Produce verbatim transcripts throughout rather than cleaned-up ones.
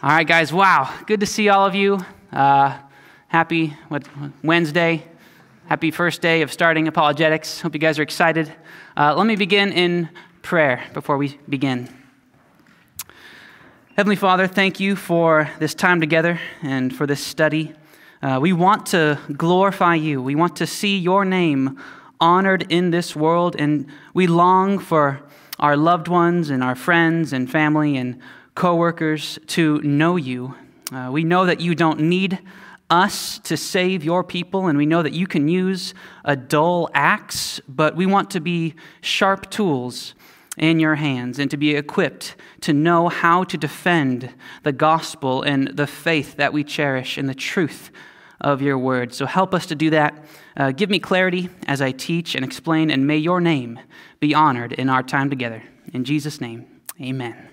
All right, guys. Wow, good to see all of you. Uh, happy what, Wednesday. Happy first day of starting apologetics. Hope you guys are excited. Uh, let me begin in prayer before we begin. Heavenly Father, thank you for this time together and for this study. Uh, we want to glorify you. We want to see your name honored in this world, and we long for our loved ones and our friends and family and co-workers to know you. Uh, we know that you don't need us to save your people, and we know that you can use a dull axe, but we want to be sharp tools in your hands and to be equipped to know how to defend the gospel and the faith that we cherish and the truth of your word. So help us to do that. Uh, give me clarity as I teach and explain, and may your name be honored in our time together. In Jesus' name, amen.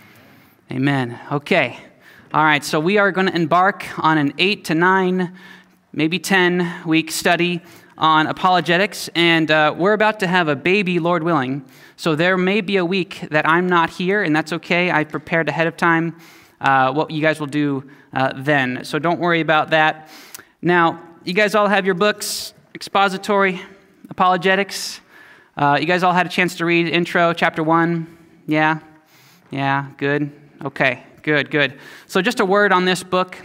Amen. Okay. All right. So we are going to embark on an eight to nine, maybe ten week study on apologetics, and uh, we're about to have a baby, Lord willing. So there may be a week that I'm not here, and that's okay. I prepared ahead of time uh, what you guys will do uh, then. So don't worry about that. Now, you guys all have your books, Expository, Apologetics. Uh, you guys all had a chance to read Intro, Chapter one. Yeah? Yeah, good. Okay, good, good. So just a word on this book.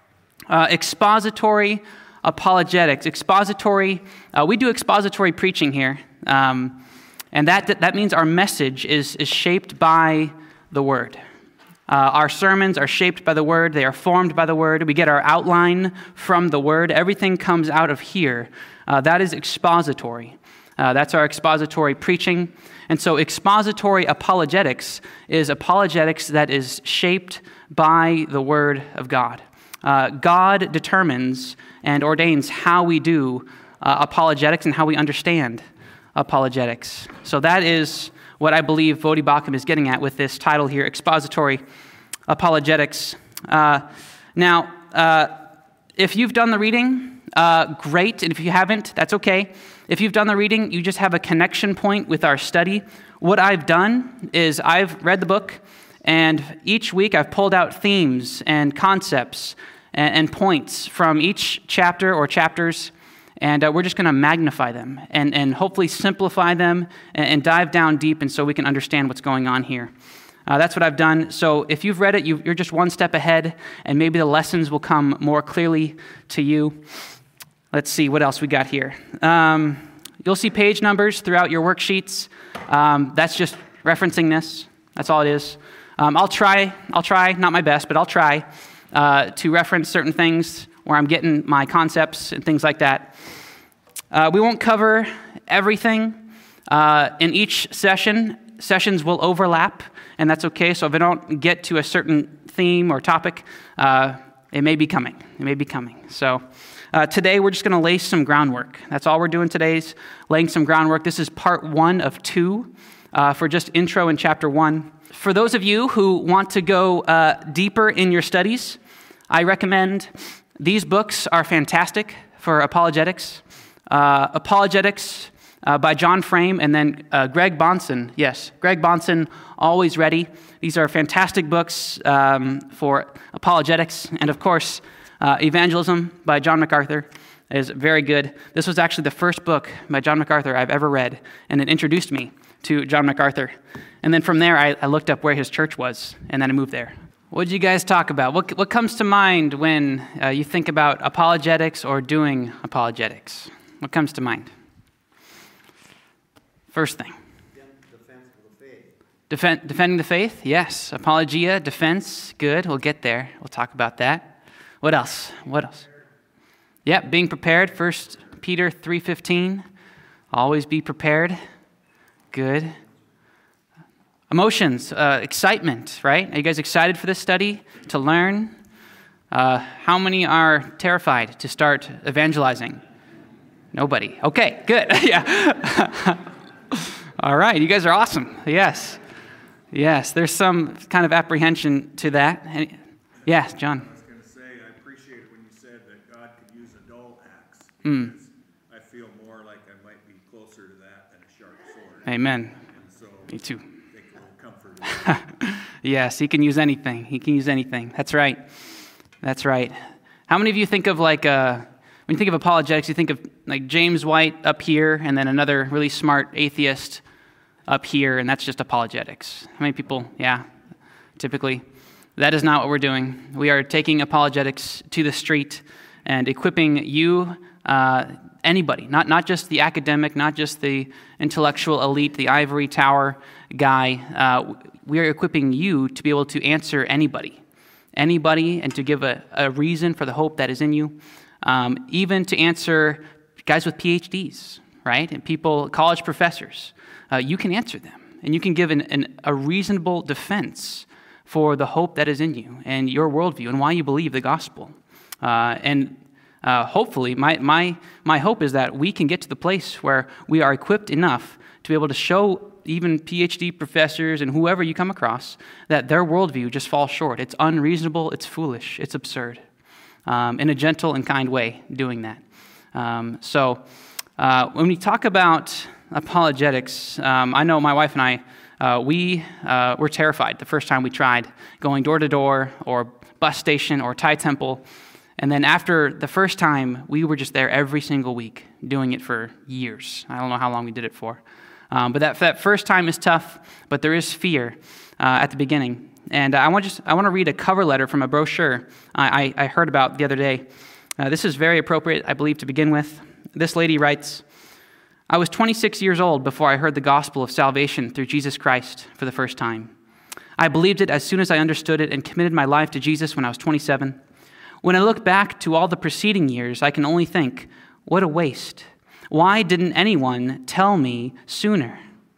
Uh, expository Apologetics. Expository, uh, we do expository preaching here. Um, and that that means our message is, is shaped by the Word. Uh, our sermons are shaped by the Word. They are formed by the Word. We get our outline from the Word. Everything comes out of here. Uh, that is expository. Uh, that's our expository preaching. And so expository apologetics is apologetics that is shaped by the Word of God. Uh, God determines and ordains how we do uh, apologetics and how we understand apologetics. So that is what I believe Voddie Baucham is getting at with this title here, Expository Apologetics. Uh, now, uh, if you've done the reading, uh, great. And if you haven't, that's okay. If you've done the reading, you just have a connection point with our study. What I've done is I've read the book, and each week I've pulled out themes and concepts and, and points from each chapter or chapters, and uh, we're just going to magnify them and, and hopefully simplify them and, and dive down deep, and so we can understand what's going on here. Uh, that's what I've done. So if you've read it, you, you're just one step ahead, and maybe the lessons will come more clearly to you. Let's see what else we got here. Um, you'll see page numbers throughout your worksheets. Um, that's just referencing this. That's all it is. Um, I'll try, I'll try, not my best, but I'll try uh, to reference certain things where I'm getting my concepts and things like that. Uh, we won't cover everything. Uh, in each session, sessions will overlap, and that's okay. So if I don't get to a certain theme or topic, uh, it may be coming. It may be coming. So uh, today we're just going to lay some groundwork. That's all we're doing today is laying some groundwork. This is part one of two uh, for just intro in chapter one. For those of you who want to go uh, deeper in your studies, I recommend these books are fantastic for apologetics. Uh, Apologetics uh, by John Frame, and then uh, Greg Bahnsen. Yes, Greg Bahnsen, Always Ready. These are fantastic books um, for apologetics. And of course, uh, Evangelism by John MacArthur is very good. This was actually the first book by John MacArthur I've ever read, and it introduced me to John MacArthur. And then from there, I, I looked up where his church was, and then I moved there. What did you guys talk about? What, what comes to mind when uh, you think about apologetics or doing apologetics? What comes to mind? First thing. Defense of the faith. Defen- defending the faith? Yes. Apologia, defense. Good. We'll get there. We'll talk about that. What else? What else? Yep, being prepared. First Peter three fifteen. Always be prepared. Good. Emotions, uh, excitement, right? Are you guys excited for this study, to learn? Uh, how many are terrified to start evangelizing? Nobody. Okay, good. Yeah. All right, you guys are awesome. Yes. Yes, there's some kind of apprehension to that. Any- yes, John. I was going to say, I appreciate it when you said that God could use a dull axe, Mm. because I feel more like I might be closer to that than a sharp sword. Amen. And so Me too. take a little comfort Yes, he can use anything. He can use anything. That's right. That's right. How many of you think of like, uh, when you think of apologetics, you think of like James White up here and then another really smart atheist up here, and that's just apologetics. How many people, yeah, typically? That is not what we're doing. We are taking apologetics to the street and equipping you, uh, anybody, not, not just the academic, not just the intellectual elite, the ivory tower guy. Uh, we are equipping you to be able to answer anybody, anybody, and to give a, a reason for the hope that is in you, um, even to answer guys with P H Ds, right, and people, college professors. Uh, you can answer them, and you can give an, an, a reasonable defense for the hope that is in you and your worldview and why you believe the gospel. Uh, and uh, hopefully, my, my, my hope is that we can get to the place where we are equipped enough to be able to show even P H D professors and whoever you come across that their worldview just falls short. It's unreasonable, it's foolish, it's absurd, um, in a gentle and kind way doing that. Um, so uh, when we talk about apologetics, um, I know my wife and I, Uh, we uh, were terrified the first time we tried going door to door or bus station or Thai temple. And then after the first time, we were just there every single week doing it for years. I don't know how long we did it for. Um, but that, that first time is tough, but there is fear uh, at the beginning. And I want just I want to read a cover letter from a brochure I, I heard about the other day. Uh, this is very appropriate, I believe, to begin with. This lady writes, I was twenty-six years old before I heard the gospel of salvation through Jesus Christ for the first time. I believed it as soon as I understood it and committed my life to Jesus when I was twenty-seven. When I look back to all the preceding years, I can only think, what a waste. Why didn't anyone tell me sooner?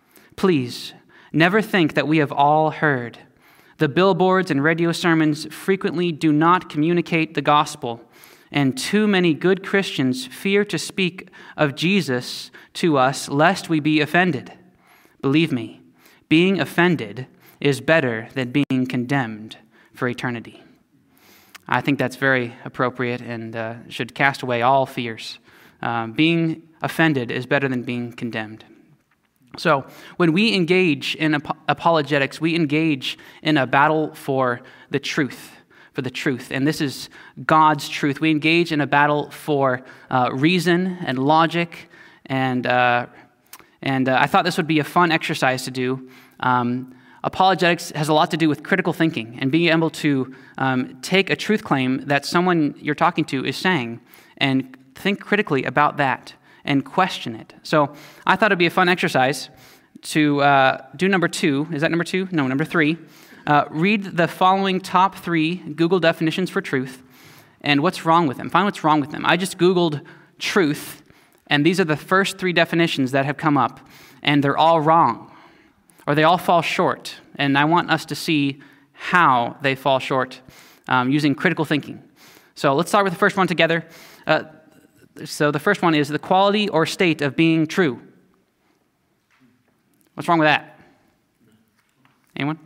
Please, never think that we have all heard. The billboards and radio sermons frequently do not communicate the gospel, and too many good Christians fear to speak of Jesus to us lest we be offended. Believe me, being offended is better than being condemned for eternity. I think that's very appropriate and uh, should cast away all fears. Um, being offended is better than being condemned. So when we engage in ap- apologetics, we engage in a battle for the truth. for the truth. And this is God's truth. We engage in a battle for uh, reason and logic. And uh, and uh, I thought this would be a fun exercise to do. Um, apologetics has a lot to do with critical thinking and being able to um, take a truth claim that someone you're talking to is saying and think critically about that and question it. So I thought it'd be a fun exercise to uh, do number two. Is that number two? No, number three. Uh, read the following top three Google definitions for truth and what's wrong with them. Find what's wrong with them. I just Googled truth, and these are the first three definitions that have come up, and they're all wrong, or they all fall short, and I want us to see how they fall short um, using critical thinking. So let's start with the first one together. Uh, so the first one is the quality or state of being true. What's wrong with that? Anyone?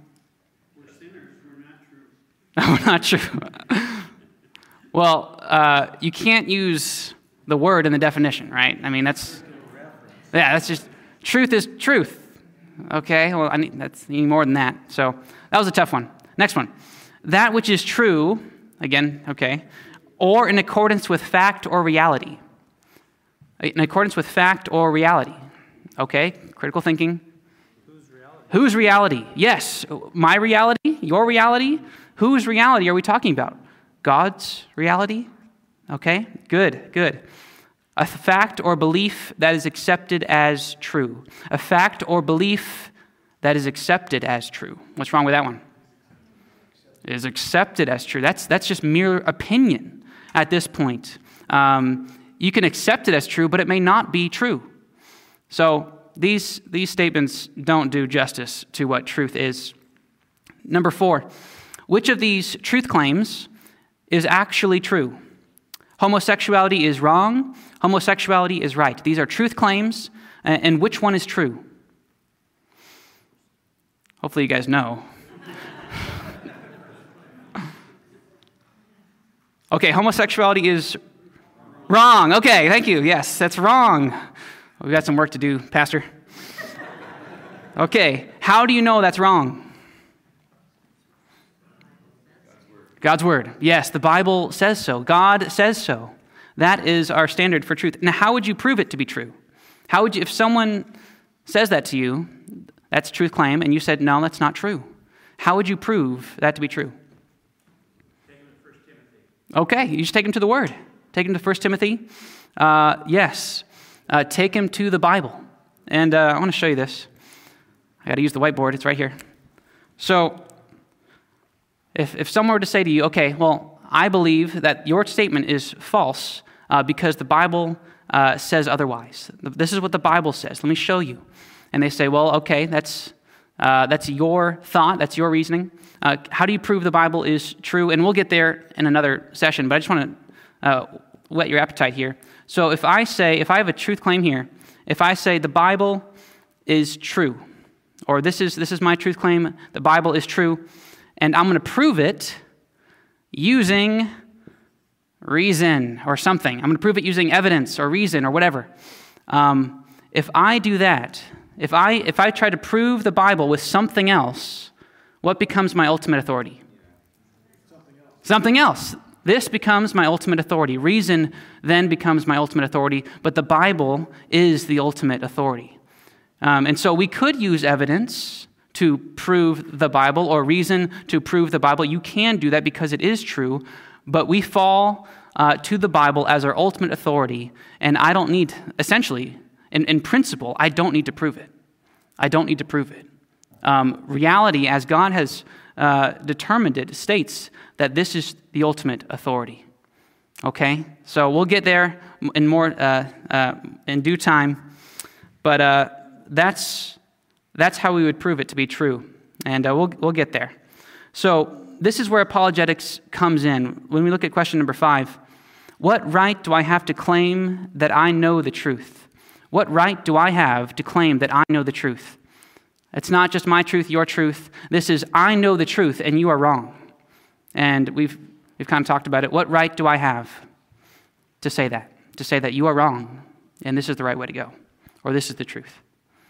No, not true. Well, uh, you can't use the word in the definition, right? I mean, that's, yeah, that's just, truth is truth. Okay, well, I need, that's need more than that. So that was a tough one. Next one. That which is true, again, okay, or in accordance with fact or reality. In accordance with fact or reality. Okay, critical thinking. Whose reality? Whose reality? Yes, my reality, your reality. Whose reality are we talking about? God's reality? Okay, good, good. A fact or belief that is accepted as true. A fact or belief that is accepted as true. What's wrong with that one? It is accepted as true. That's, that's just mere opinion at this point. Um, you can accept it as true, but it may not be true. So these, these statements don't do justice to what truth is. Number four. Which of these truth claims is actually true? Homosexuality is wrong. Homosexuality is right. These are truth claims, and which one is true? Hopefully you guys know. Okay, homosexuality is wrong. Okay, thank you. Yes, that's wrong. We've got some work to do, Pastor. Okay, how do you know that's wrong? God's word. Yes, the Bible says so. God says so. That is our standard for truth. Now, how would you prove it to be true? How would you, if someone says that to you, that's a truth claim, and you said, no, that's not true. How would you prove that to be true? Take him to First Timothy. Okay, you just take him to the Word. Take him to First Timothy. Uh, yes, uh, take him to the Bible. And uh, I want to show you this. I got to use the whiteboard. It's right here. So, if if someone were to say to you, okay, well, I believe that your statement is false uh, because the Bible uh, says otherwise. This is what the Bible says. Let me show you. And they say, well, okay, that's uh, that's your thought, that's your reasoning. Uh, how do you prove the Bible is true? And we'll get there in another session, but I just want to uh, whet your appetite here. So if I say, if I have a truth claim here, if I say the Bible is true, or this is this is my truth claim, the Bible is true, and I'm going to prove it using reason or something. I'm going to prove it using evidence or reason or whatever. Um, if I do that, if I if I try to prove the Bible with something else, what becomes my ultimate authority? Something else. Something else. This becomes my ultimate authority. Reason then becomes my ultimate authority, but the Bible is the ultimate authority. Um, and so we could use evidence to prove the Bible or reason to prove the Bible. You can do that because it is true, but we fall uh, to the Bible as our ultimate authority, and I don't need, essentially, in, in principle, I don't need to prove it. I don't need to prove it. Um, reality, as God has uh, determined it, states that this is the ultimate authority. Okay? So we'll get there in more uh, uh, in due time, but uh, that's that's how we would prove it to be true, and uh, we'll we'll get there. So this is where apologetics comes in. When we look at question number five, what right do I have to claim that I know the truth? What right do I have to claim that I know the truth? It's not just my truth, your truth. This is, I know the truth and you are wrong. And we've we've kind of talked about it. What right do I have to say that? To say that you are wrong and this is the right way to go, or this is the truth.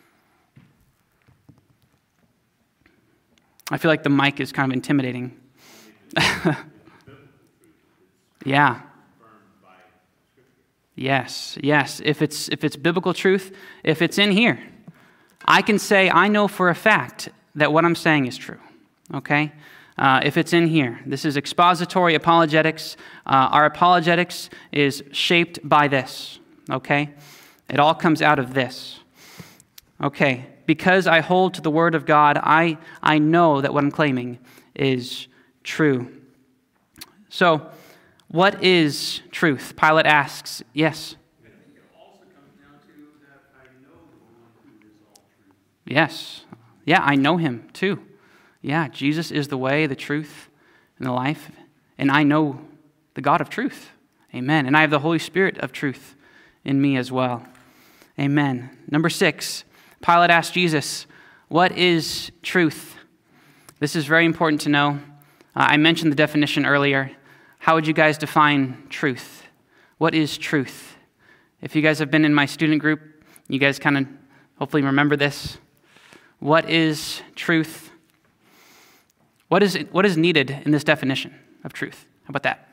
I feel like the mic is kind of intimidating. Yeah. Yes, yes. If it's if it's biblical truth, if it's in here, I can say I know for a fact that what I'm saying is true. Okay? Uh, if it's in here, this is expository apologetics. Uh, our apologetics is shaped by this. Okay? It all comes out of this. Okay? Because I hold to the Word of God, I I know that what I'm claiming is true. So, what is truth? Pilate asks. Yes. I think it also comes down to that I know the one who is all truth. Yes. Yeah, I know him too. Yeah, Jesus is the way, the truth, and the life. And I know the God of truth. Amen. And I have the Holy Spirit of truth in me as well. Amen. Number six, Pilate asked Jesus, what is truth? This is very important to know. Uh, I mentioned the definition earlier. How would you guys define truth? What is truth? If you guys have been in my student group, you guys kind of hopefully remember this. What is truth? What is what is needed in this definition of truth? How about that?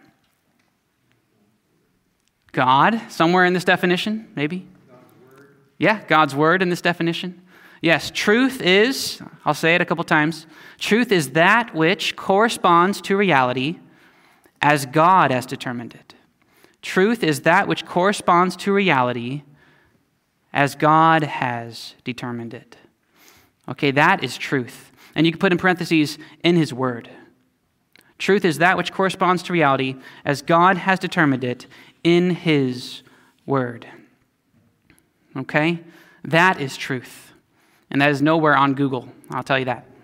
God, somewhere in this definition, maybe? God's word. Yeah, God's word in this definition. Yes, truth is, I'll say it a couple times, truth is that which corresponds to reality as God has determined it. Truth is that which corresponds to reality as God has determined it. Okay, that is truth. And you can put in parentheses, in his word. Truth is that which corresponds to reality as God has determined it in his word. Okay? That is truth. And that is nowhere on Google, I'll tell you that.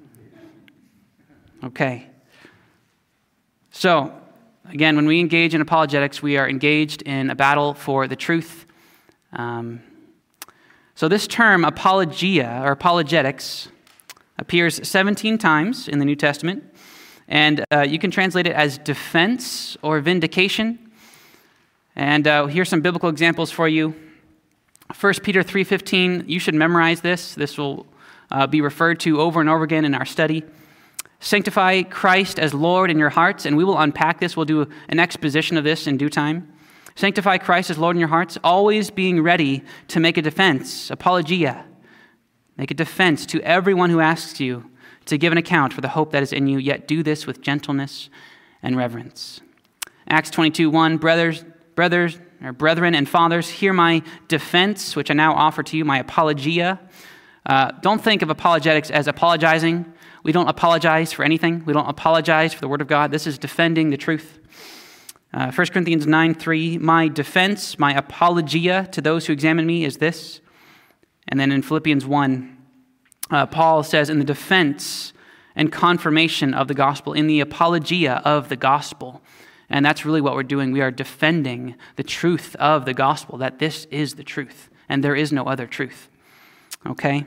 Okay. So, again, when we engage in apologetics, we are engaged in a battle for the truth. Um, so this term, apologia, or apologetics, appears seventeen times in the New Testament. And uh, you can translate it as defense or vindication. And uh, here's some biblical examples for you. First Peter three fifteen, you should memorize this. This will uh, be referred to over and over again in our study. Sanctify Christ as Lord in your hearts, and we will unpack this. We'll do an exposition of this in due time. Sanctify Christ as Lord in your hearts, always being ready to make a defense, apologia. Make a defense to everyone who asks you to give an account for the hope that is in you, yet do this with gentleness and reverence. Acts twenty-two, one, brothers, brothers, or brethren and fathers, hear my defense, which I now offer to you, my apologia. Uh, don't think of apologetics as apologizing. We don't apologize for anything. We don't apologize for the word of God. This is defending the truth. Uh, First Corinthians nine, three, my defense, my apologia to those who examine me is this. And then in Philippians one, uh, Paul says, in the defense and confirmation of the gospel, in the apologia of the gospel. And that's really what we're doing. We are defending the truth of the gospel, that this is the truth, and there is no other truth. Okay?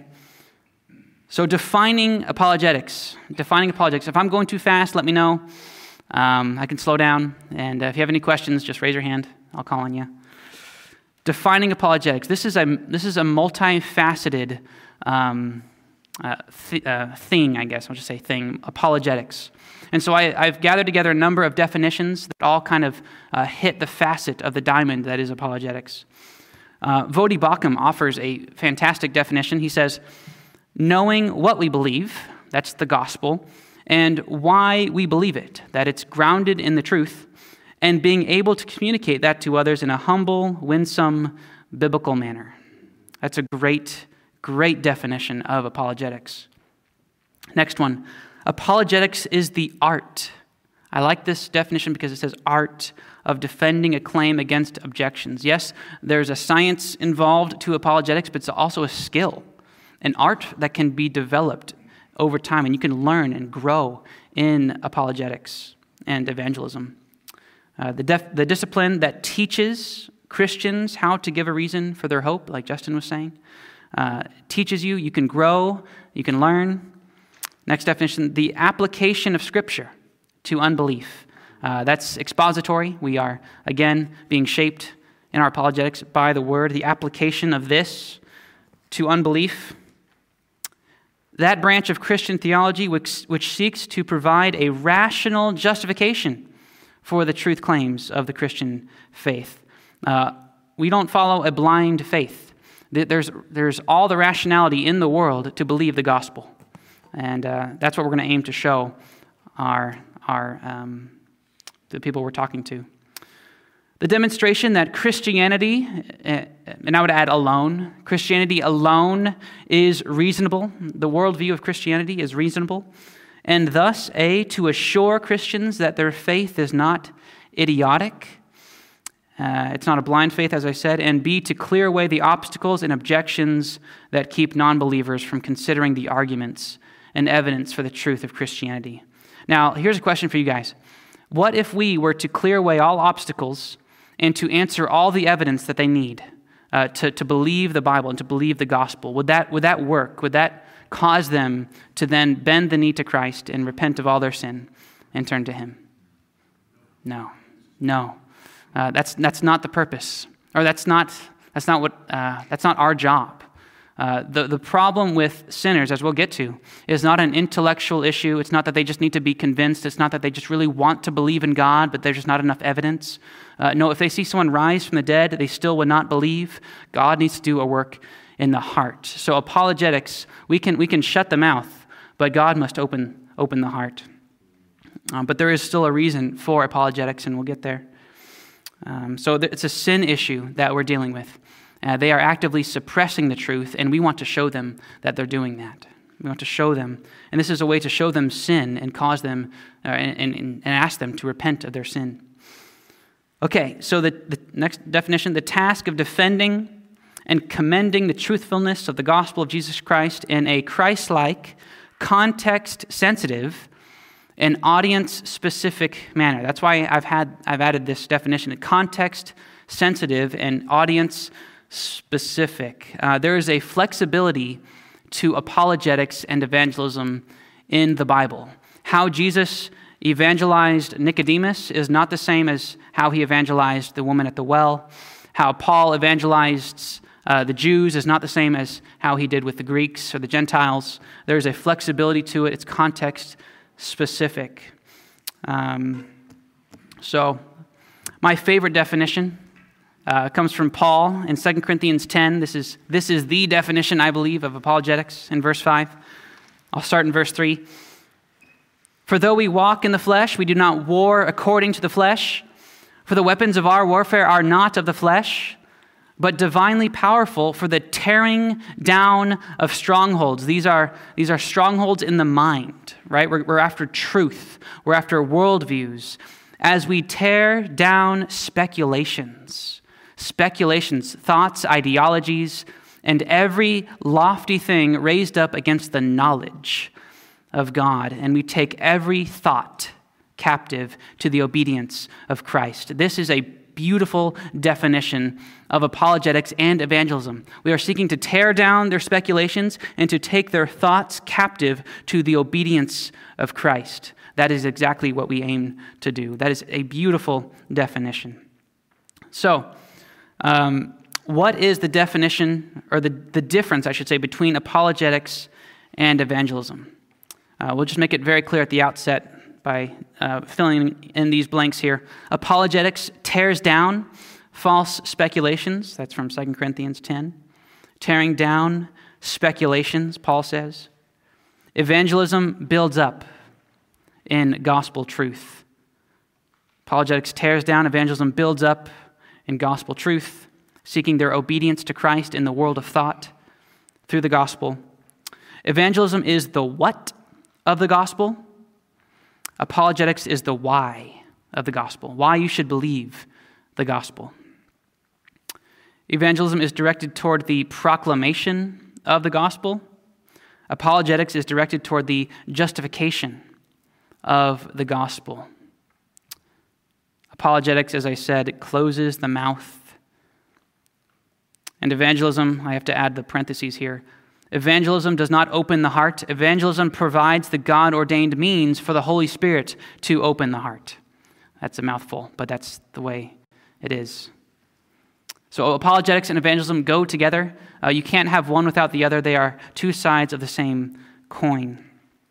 So defining apologetics. Defining apologetics. If I'm going too fast, let me know. Um, I can slow down. And uh, if you have any questions, just raise your hand. I'll call on you. Defining apologetics. This is a this is a multifaceted um, uh, th- uh, thing, I guess. I'll just say thing. Apologetics. And so I, I've gathered together a number of definitions that all kind of uh, hit the facet of the diamond that is apologetics. Uh, Voddie Baucham offers a fantastic definition. He says, knowing what we believe, that's the gospel, and why we believe it, that it's grounded in the truth, and being able to communicate that to others in a humble, winsome, biblical manner. That's a great, great definition of apologetics. Next one, apologetics is the art. I like this definition because it says art of defending a claim against objections. Yes, there's a science involved to apologetics, but it's also a skill. An art that can be developed over time, and you can learn and grow in apologetics and evangelism. Uh, the, def- the discipline that teaches Christians how to give a reason for their hope, like Justin was saying, uh, teaches you, you can grow, you can learn. Next definition, the application of Scripture to unbelief. Uh, that's expository. We are, again, being shaped in our apologetics by the Word. The application of this to unbelief. That branch of Christian theology which, which seeks to provide a rational justification for the truth claims of the Christian faith. Uh, we don't follow a blind faith. There's, there's all the rationality in the world to believe the gospel. And uh, that's what we're going to aim to show our, our um, the people we're talking to. The demonstration that Christianity, and I would add alone, Christianity alone is reasonable. The worldview of Christianity is reasonable. And thus, A, to assure Christians that their faith is not idiotic. Uh, it's not a blind faith, as I said. And B, to clear away the obstacles and objections that keep non-believers from considering the arguments and evidence for the truth of Christianity. Now, here's a question for you guys. What if we were to clear away all obstacles and to answer all the evidence that they need uh, to, to believe the Bible and to believe the gospel? Would that, would that work? Would that cause them to then bend the knee to Christ and repent of all their sin and turn to Him? No. No. Uh, that's that's not the purpose. Or that's not that's not what uh, that's not our job. Uh, the, the problem with sinners, as we'll get to, is not an intellectual issue. It's not that they just need to be convinced. It's not that they just really want to believe in God, but there's just not enough evidence. Uh, no, if they see someone rise from the dead, they still would not believe. God needs to do a work in the heart. So apologetics, we can we can shut the mouth, but God must open open the heart. Um, but there is still a reason for apologetics, and we'll get there. Um, so th- it's a sin issue that we're dealing with. Uh, they are actively suppressing the truth, and we want to show them that they're doing that. We want to show them, and this is a way to show them sin and cause them, uh, and, and, and ask them to repent of their sin. Okay, so the, the next definition, the task of defending and commending the truthfulness of the gospel of Jesus Christ in a Christ-like, context-sensitive, and audience-specific manner. That's why I've had I've added this definition: context-sensitive and audience-specific. Uh, there is a flexibility to apologetics and evangelism in the Bible. How Jesus evangelized Nicodemus is not the same as how he evangelized the woman at the well. How Paul evangelized uh, the Jews is not the same as how he did with the Greeks or the Gentiles. There's a flexibility to it. It's context specific. Um, so, my favorite definition uh, comes from Paul in Second Corinthians ten. This is, this is the definition, I believe, of apologetics in verse five. I'll start in verse three. For though we walk in the flesh, we do not war according to the flesh. For the weapons of our warfare are not of the flesh, but divinely powerful for the tearing down of strongholds. These are, these are strongholds in the mind, right? We're, we're after truth. We're after worldviews. As we tear down speculations, speculations, thoughts, ideologies, and every lofty thing raised up against the knowledge of God, and we take every thought captive to the obedience of Christ. This is a beautiful definition of apologetics and evangelism. We are seeking to tear down their speculations and to take their thoughts captive to the obedience of Christ. That is exactly what we aim to do. That is a beautiful definition. So, um, what is the definition, or the, the difference, I should say, between apologetics and evangelism? Uh, we'll just make it very clear at the outset by uh, filling in these blanks here. Apologetics tears down false speculations. That's from Second Corinthians ten. Tearing down speculations, Paul says. Evangelism builds up in gospel truth. Apologetics tears down, evangelism builds up in gospel truth, seeking their obedience to Christ in the world of thought through the gospel. Evangelism is the what of the gospel. Apologetics is the why of the gospel, why you should believe the gospel. Evangelism is directed toward the proclamation of the gospel. Apologetics is directed toward the justification of the gospel. Apologetics, as I said, closes the mouth. And evangelism, I have to add the parentheses here. Evangelism does not open the heart. Evangelism provides the God-ordained means for the Holy Spirit to open the heart. That's a mouthful, but that's the way it is. So apologetics and evangelism go together. Uh, you can't have one without the other. They are two sides of the same coin.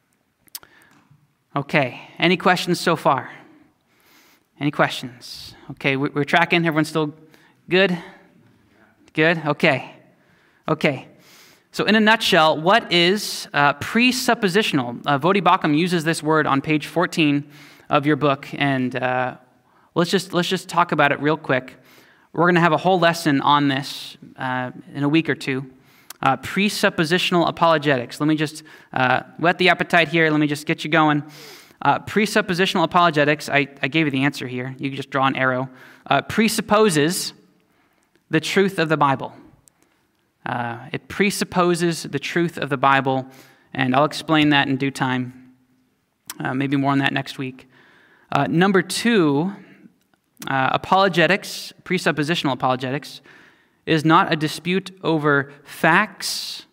Okay, any questions so far? Any questions? Okay, we're tracking. Everyone's still good? Good? Okay. Okay. So in a nutshell, what is uh, presuppositional? Uh, Voddie Baucham uses this word on page fourteen of your book, and uh, let's just let's just talk about it real quick. We're going to have a whole lesson on this uh, in a week or two. Uh, presuppositional apologetics. Let me just uh, whet the appetite here. Let me just get you going. Uh, presuppositional apologetics, I, I gave you the answer here. You can just draw an arrow. Uh, presupposes the truth of the Bible. Uh, it presupposes the truth of the Bible, and I'll explain that in due time. Uh, maybe more on that next week. Uh, number two, uh, apologetics, presuppositional apologetics, is not a dispute over facts,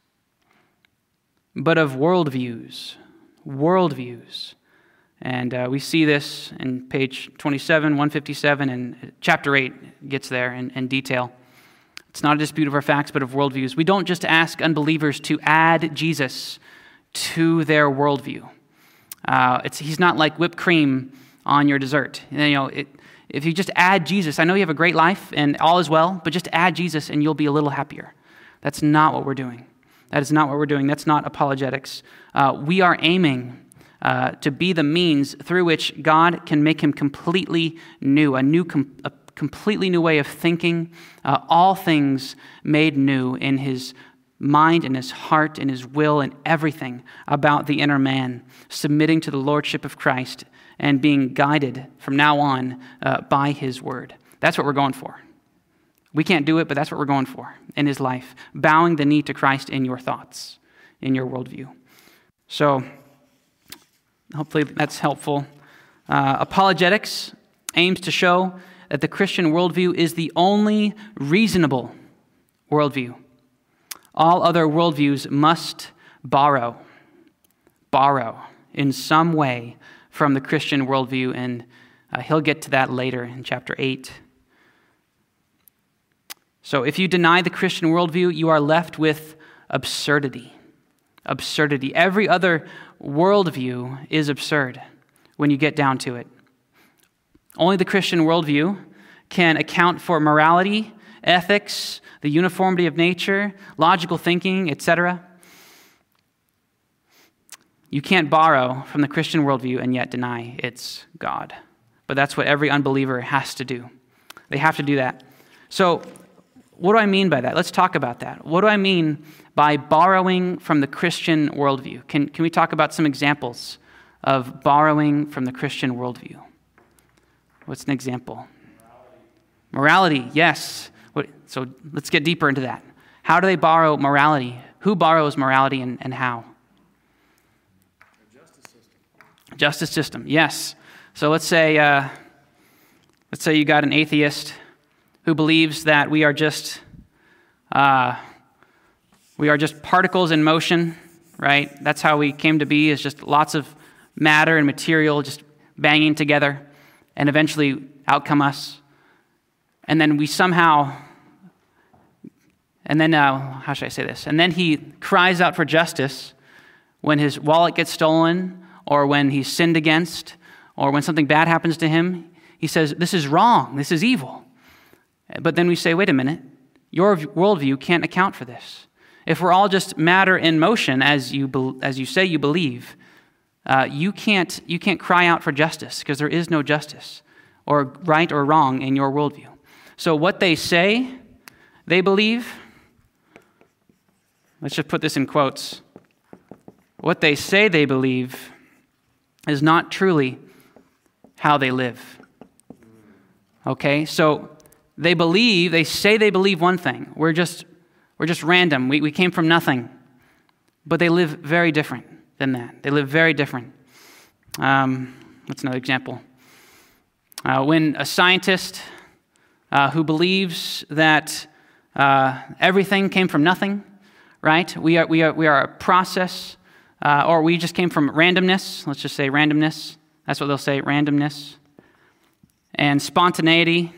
but of worldviews. Worldviews. And uh, we see this in page twenty-seven, one fifty-seven, and chapter eight gets there in, in detail. It's not a dispute of our facts, but of worldviews. We don't just ask unbelievers to add Jesus to their worldview. Uh, it's, he's not like whipped cream on your dessert. You know, it, if you just add Jesus, I know you have a great life and all is well, but just add Jesus and you'll be a little happier. That's not what we're doing. That is not what we're doing. That's not apologetics. Uh, we are aiming uh, to be the means through which God can make him completely new, a new, com- a completely new way of thinking, uh, all things made new in his mind, in his heart, in his will, and everything about the inner man, submitting to the lordship of Christ and being guided from now on uh, by his word. That's what we're going for. We can't do it, but that's what we're going for in his life, bowing the knee to Christ in your thoughts, in your worldview. So hopefully that's helpful. Uh, apologetics aims to show that the Christian worldview is the only reasonable worldview. All other worldviews must borrow, borrow in some way from the Christian worldview, and uh, he'll get to that later in chapter eight. So if you deny the Christian worldview, you are left with absurdity. absurdity. Every other worldview is absurd when you get down to it. Only the Christian worldview can account for morality, ethics, the uniformity of nature, logical thinking, et cetera. You can't borrow from the Christian worldview and yet deny it's God. But that's what every unbeliever has to do. They have to do that. So, what do I mean by that? Let's talk about that. What do I mean by borrowing from the Christian worldview? Can, can we talk about some examples of borrowing from the Christian worldview? What's an example? Morality, morality yes. What, so let's get deeper into that. How do they borrow morality? Who borrows morality and, and how? The justice system. Justice system, yes. So let's say, uh, let's say you got an atheist who believes that we are just, uh, we are just particles in motion, right? That's how we came to be, is just lots of matter and material just banging together and eventually outcome us. And then we somehow, and then, uh, how should I say this? And then he cries out for justice when his wallet gets stolen or when he's sinned against or when something bad happens to him. He says, this is wrong, this is evil. But then we say, wait a minute, your worldview can't account for this. If we're all just matter in motion, as you be, as you say you believe, uh, you can't you can't cry out for justice because there is no justice or right or wrong in your worldview. So what they say they believe, let's just put this in quotes. What they say they believe is not truly how they live. Okay, so they believe, they say they believe one thing. We're just we're just random. We we came from nothing. But they live very different than that. They live very different. Um, that's another example. Uh, when a scientist uh, who believes that uh, everything came from nothing, right? We are we are we are a process, uh, or we just came from randomness. Let's just say randomness. That's what they'll say, randomness. And spontaneity.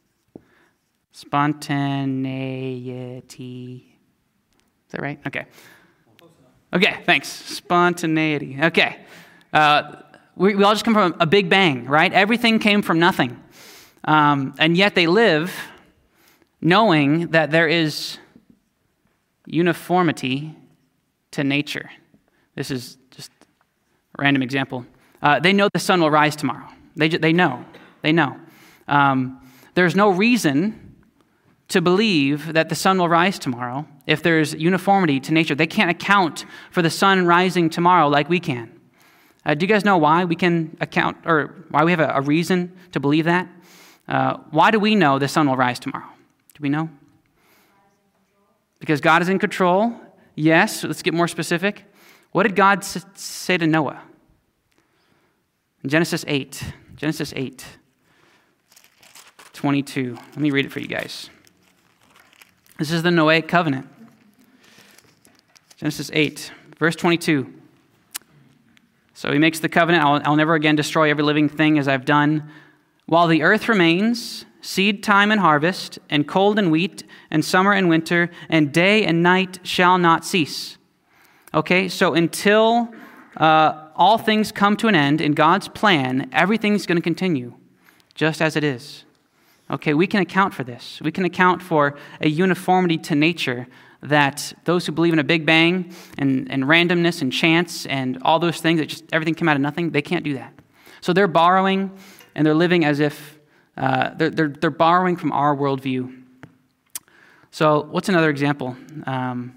Spontaneity. Is that right? Okay. Okay, thanks. Spontaneity. Okay. Uh, we, we all just come from a big bang, right? Everything came from nothing. Um, and yet they live knowing that there is uniformity to nature. This is just a random example. Uh, they know the sun will rise tomorrow. They, they know. They know. Um, there's no reason to believe that the sun will rise tomorrow if there's uniformity to nature. They can't account for the sun rising tomorrow like we can. Uh, do you guys know why we can account, or why we have a, a reason to believe that? Uh, why do we know the sun will rise tomorrow? Do we know? Because God is in control. Yes. Let's get more specific. What did God s- say to Noah? In Genesis eight. Genesis eight. twenty-two. Let me read it for you guys. This is the Noahic covenant. Genesis eight, verse twenty-two. So he makes the covenant, I'll, I'll never again destroy every living thing as I've done. While the earth remains, seed time and harvest, and cold and wheat, and summer and winter, and day and night shall not cease. Okay, so until uh, all things come to an end in God's plan, everything's going to continue just as it is. Okay, we can account for this. We can account for a uniformity to nature that those who believe in a big bang and, and randomness and chance and all those things, that just everything came out of nothing, they can't do that. So they're borrowing and they're living as if uh, they're, they're, they're borrowing from our worldview. So what's another example? Um,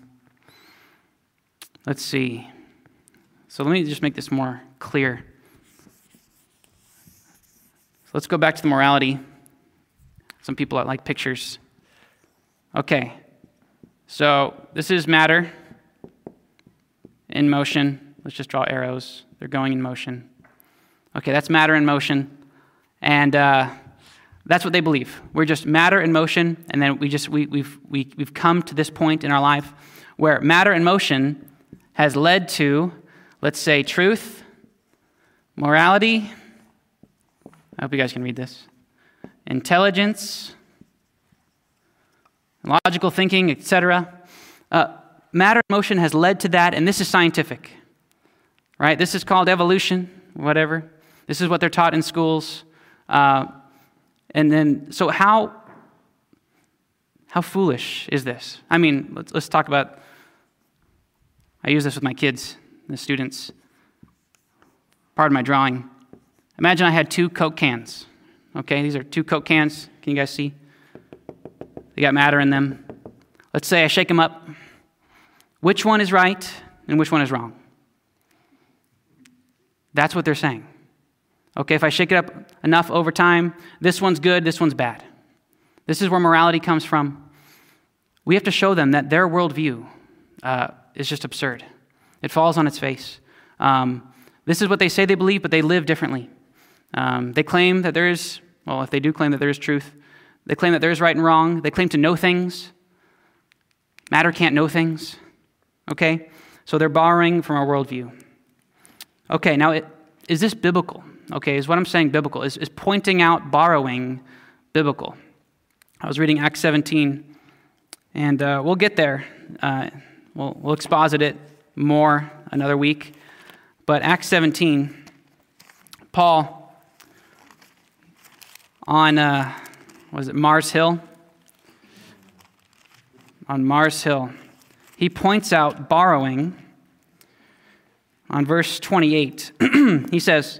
let's see. So let me just make this more clear. So let's go back to the morality. Some people like pictures. Okay, so this is matter in motion. Let's just draw arrows. They're going in motion. Okay, that's matter in motion. And uh, that's what they believe. We're just matter in motion, and then we just, we, we've, we, we've come to this point in our life where matter in motion has led to, let's say, truth, morality. I hope you guys can read this. Intelligence, logical thinking, et cetera. Uh, matter and motion has led to that, and this is scientific, right? This is called evolution, whatever. This is what they're taught in schools. Uh, and then, so how how foolish is this? I mean, let's let's talk about. I use this with my kids, the students. Pardon my drawing. Imagine I had two Coke cans. Okay, these are two Coke cans. Can you guys see? They got matter in them. Let's say I shake them up. Which one is right and which one is wrong? That's what they're saying. Okay, if I shake it up enough over time, this one's good, this one's bad. This is where morality comes from. We have to show them that their worldview uh, is just absurd. It falls on its face. Um, this is what they say they believe, but they live differently. Um, they claim that there is, well, if they do claim that there is truth, they claim that there is right and wrong. They claim to know things. Matter can't know things. Okay? So they're borrowing from our worldview. Okay, now it, is this biblical? Okay, is what I'm saying biblical? Is, is pointing out borrowing biblical? I was reading Acts seventeen, and uh, we'll get there. Uh, we'll, we'll exposit it more another week. But Acts seventeen, Paul, on, uh, was it Mars Hill? On Mars Hill, he points out borrowing on verse twenty-eight. He says,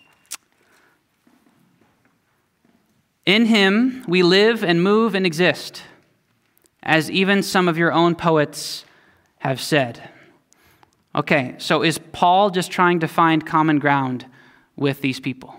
"In him we live and move and exist, as even some of your own poets have said." Okay, so is Paul just trying to find common ground with these people?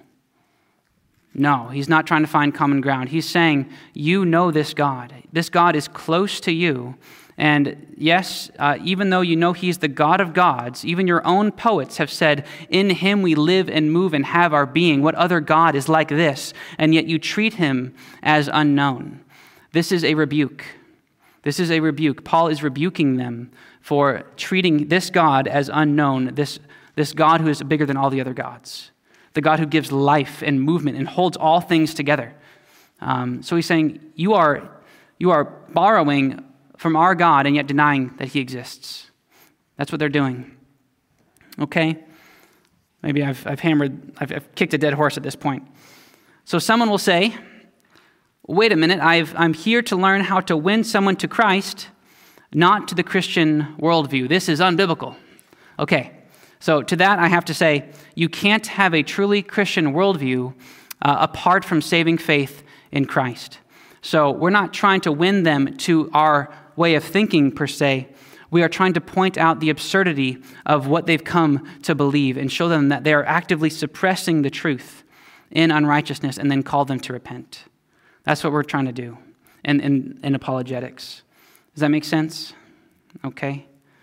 No, he's not trying to find common ground. He's saying, you know this God. This God is close to you. And yes, uh, even though you know he's the God of gods, even your own poets have said, in him we live and move and have our being. What other God is like this? And yet you treat him as unknown. This is a rebuke. This is a rebuke. Paul is rebuking them for treating this God as unknown, this, this God who is bigger than all the other gods, the God who gives life and movement and holds all things together. Um, so he's saying, you are, you are borrowing from our God and yet denying that he exists. That's what they're doing. Okay? Maybe I've, I've hammered, I've, I've kicked a dead horse at this point. So someone will say, wait a minute, I've, I'm here to learn how to win someone to Christ, not to the Christian worldview. This is unbiblical. Okay, so to that I have to say, you can't have a truly Christian worldview uh, apart from saving faith in Christ. So we're not trying to win them to our way of thinking per se. We are trying to point out the absurdity of what they've come to believe and show them that they are actively suppressing the truth in unrighteousness and then call them to repent. That's what we're trying to do in, in, in apologetics. Does that make sense? Okay.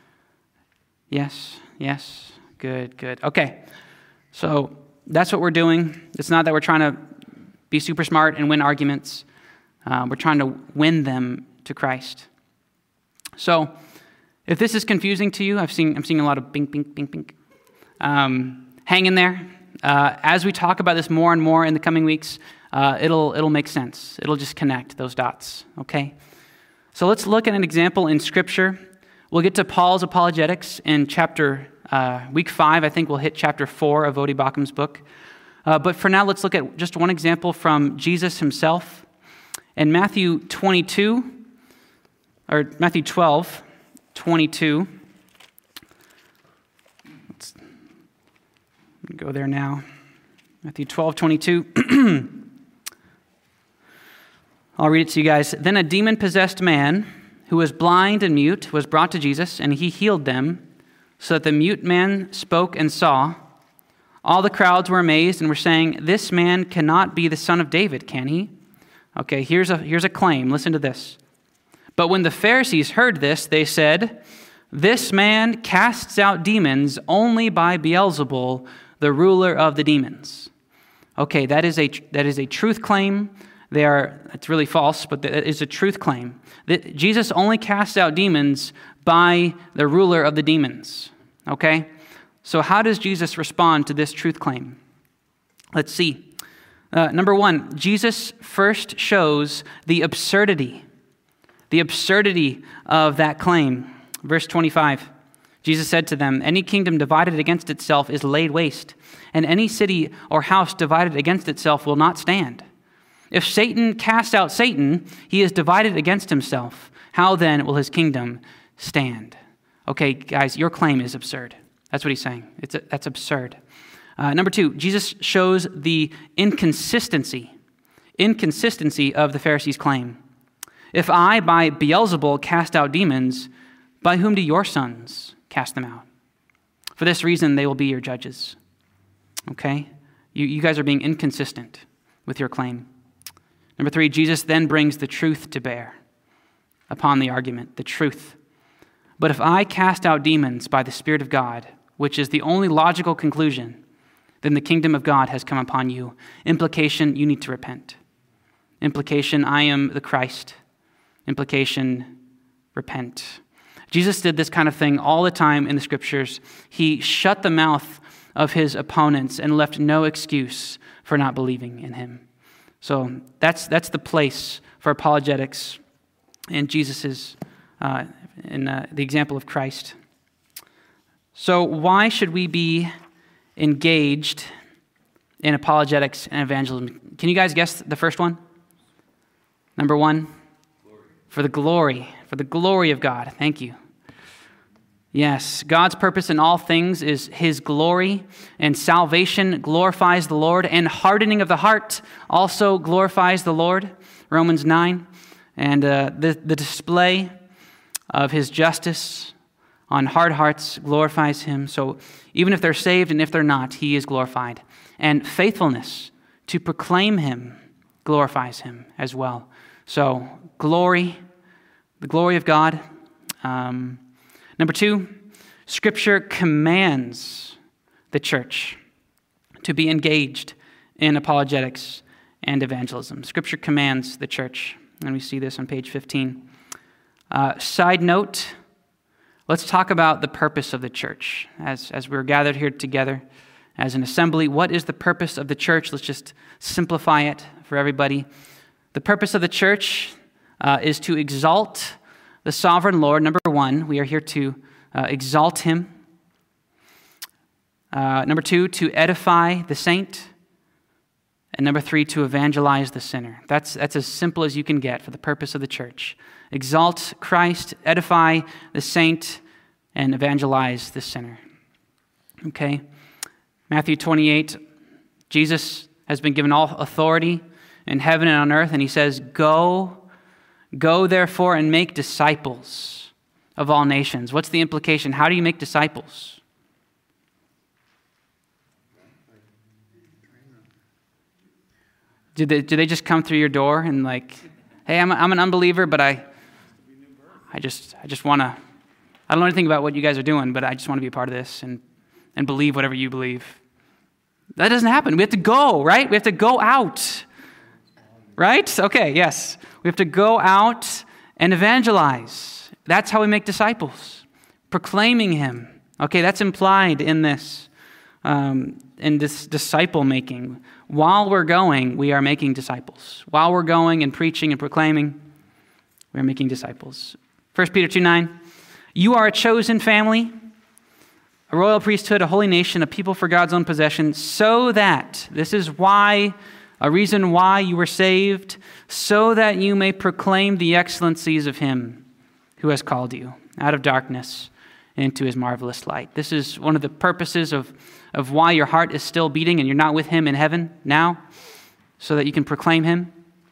Yes, yes. Good, good. Okay. So that's what we're doing. It's not that we're trying to be super smart and win arguments. Uh, we're trying to win them to Christ. So if this is confusing to you, I've seen, I'm seeing a lot of bink, bink, bink, bink. Um, hang in there. Uh, as we talk about this more and more in the coming weeks, uh, it'll it'll make sense. It'll just connect those dots, okay? So let's look at an example in Scripture. We'll get to Paul's apologetics in chapter, uh, week five. I think we'll hit chapter four of Odie Baucham's book. Uh, but for now, let's look at just one example from Jesus himself. In Matthew twenty-two, or Matthew twelve, twenty-two. Let's go there now. Matthew twelve, twenty-two. I'll read it to you guys. Then a demon-possessed man who was blind and mute was brought to Jesus, and he healed them, so that the mute man spoke and saw. All the crowds were amazed and were saying, "This man cannot be the son of David, can he?" Okay, here's a, here's a claim. Listen to this. But when the Pharisees heard this, they said, "This man casts out demons only by Beelzebul, the ruler of the demons." Okay, that is a that is a truth claim. They are, it's really false, but it is a truth claim. That Jesus only casts out demons by the ruler of the demons. Okay? So how does Jesus respond to this truth claim? Let's see. Uh, number one, Jesus first shows the absurdity, the absurdity of that claim. Verse twenty-five, Jesus said to them, "Any kingdom divided against itself is laid waste, and any city or house divided against itself will not stand. If Satan cast out Satan, he is divided against himself. How then will his kingdom stand?" Okay, guys, your claim is absurd. That's what he's saying. It's a, that's absurd. Uh, number two, Jesus shows the inconsistency, inconsistency of the Pharisees' claim. If I, by Beelzebul, cast out demons, by whom do your sons cast them out? For this reason, they will be your judges. Okay? You, you guys are being inconsistent with your claim. Number three, Jesus then brings the truth to bear upon the argument, the truth. But if I cast out demons by the Spirit of God, which is the only logical conclusion, then the kingdom of God has come upon you. Implication, you need to repent. Implication, I am the Christ. Implication, repent. Jesus did this kind of thing all the time in the scriptures. He shut the mouth of his opponents and left no excuse for not believing in him. So that's that's the place for apologetics in Jesus's uh, in uh, the example of Christ. So why should we be engaged in apologetics and evangelism? Can you guys guess the first one? Number one, glory. For the glory, for the glory of God. Thank you. Yes, God's purpose in all things is his glory, and salvation glorifies the Lord, and hardening of the heart also glorifies the Lord, Romans nine, and uh, the, the display of his justice on hard hearts glorifies him. So even if they're saved and if they're not, he is glorified. And faithfulness to proclaim him glorifies him as well. So glory, the glory of God. Um, number two, Scripture commands the church to be engaged in apologetics and evangelism. Scripture commands the church, and we see this on page fifteen. Uh, side note, let's talk about the purpose of the church. As, as we're gathered here together as an assembly, what is the purpose of the church? Let's just simplify it for everybody. The purpose of the church uh, is to exalt the sovereign Lord. Number one, we are here to uh, exalt him. Uh, number two, to edify the saint. And number three, to evangelize the sinner. That's, that's as simple as you can get for the purpose of the church. Exalt Christ, edify the saint, and evangelize the sinner. Okay? Matthew twenty-eight, Jesus has been given all authority in heaven and on earth, and he says, Go, go therefore and make disciples of all nations. What's the implication? How do you make disciples? Did they, did they just come through your door and like, hey, I'm, a, I'm an unbeliever, but I I just I just want to, I don't know anything about what you guys are doing, but I just want to be a part of this and, and believe whatever you believe. That doesn't happen. We have to go, right? We have to go out. Right? Okay, yes. We have to go out and evangelize. That's how we make disciples. Proclaiming him. Okay, that's implied in this, um, in this disciple making. While we're going, we are making disciples. While we're going and preaching and proclaiming, we are making disciples. First Peter two nine, you are a chosen family, a royal priesthood, a holy nation, a people for God's own possession, so that, this is why, a reason why you were saved, so that you may proclaim the excellencies of him who has called you out of darkness into his marvelous light. This is one of the purposes of, of why your heart is still beating and you're not with him in heaven now, so that you can proclaim him.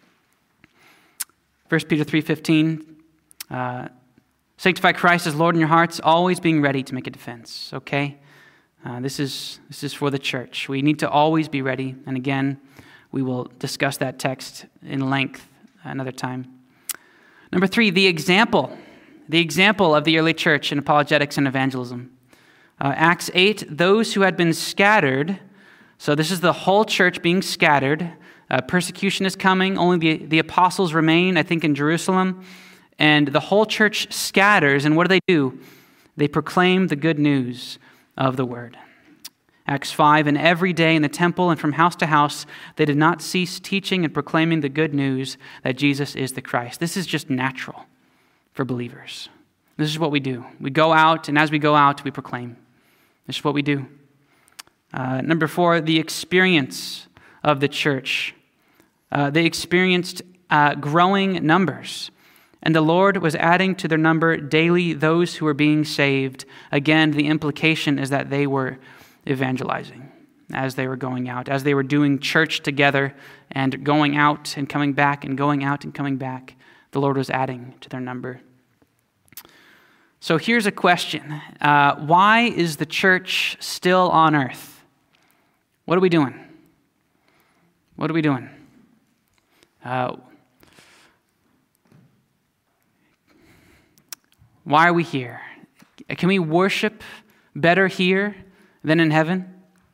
First Peter three fifteen, uh, sanctify Christ as Lord in your hearts, always being ready to make a defense, okay? Uh, this is this is for the church. We need to always be ready, and again, we will discuss that text in length another time. Number three, the example. The example of the early church in apologetics and evangelism. Uh, Acts eight, those who had been scattered, so this is the whole church being scattered. Uh, persecution is coming. Only the, the apostles remain, I think, in Jerusalem. And the whole church scatters. And what do they do? They proclaim the good news of the word. Acts five, and every day in the temple and from house to house, they did not cease teaching and proclaiming the good news that Jesus is the Christ. This is just natural for believers. This is what we do. We go out, and as we go out, we proclaim. This is what we do. Uh, number four, the experience of the church. Uh, they experienced uh, growing numbers, and the Lord was adding to their number daily those who were being saved. Again, the implication is that they were evangelizing as they were going out, as they were doing church together and going out and coming back and going out and coming back. The Lord was adding to their number. So here's a question. Uh, why is the church still on earth? What are we doing? What are we doing? Uh, why are we here? Can we worship better here than in heaven?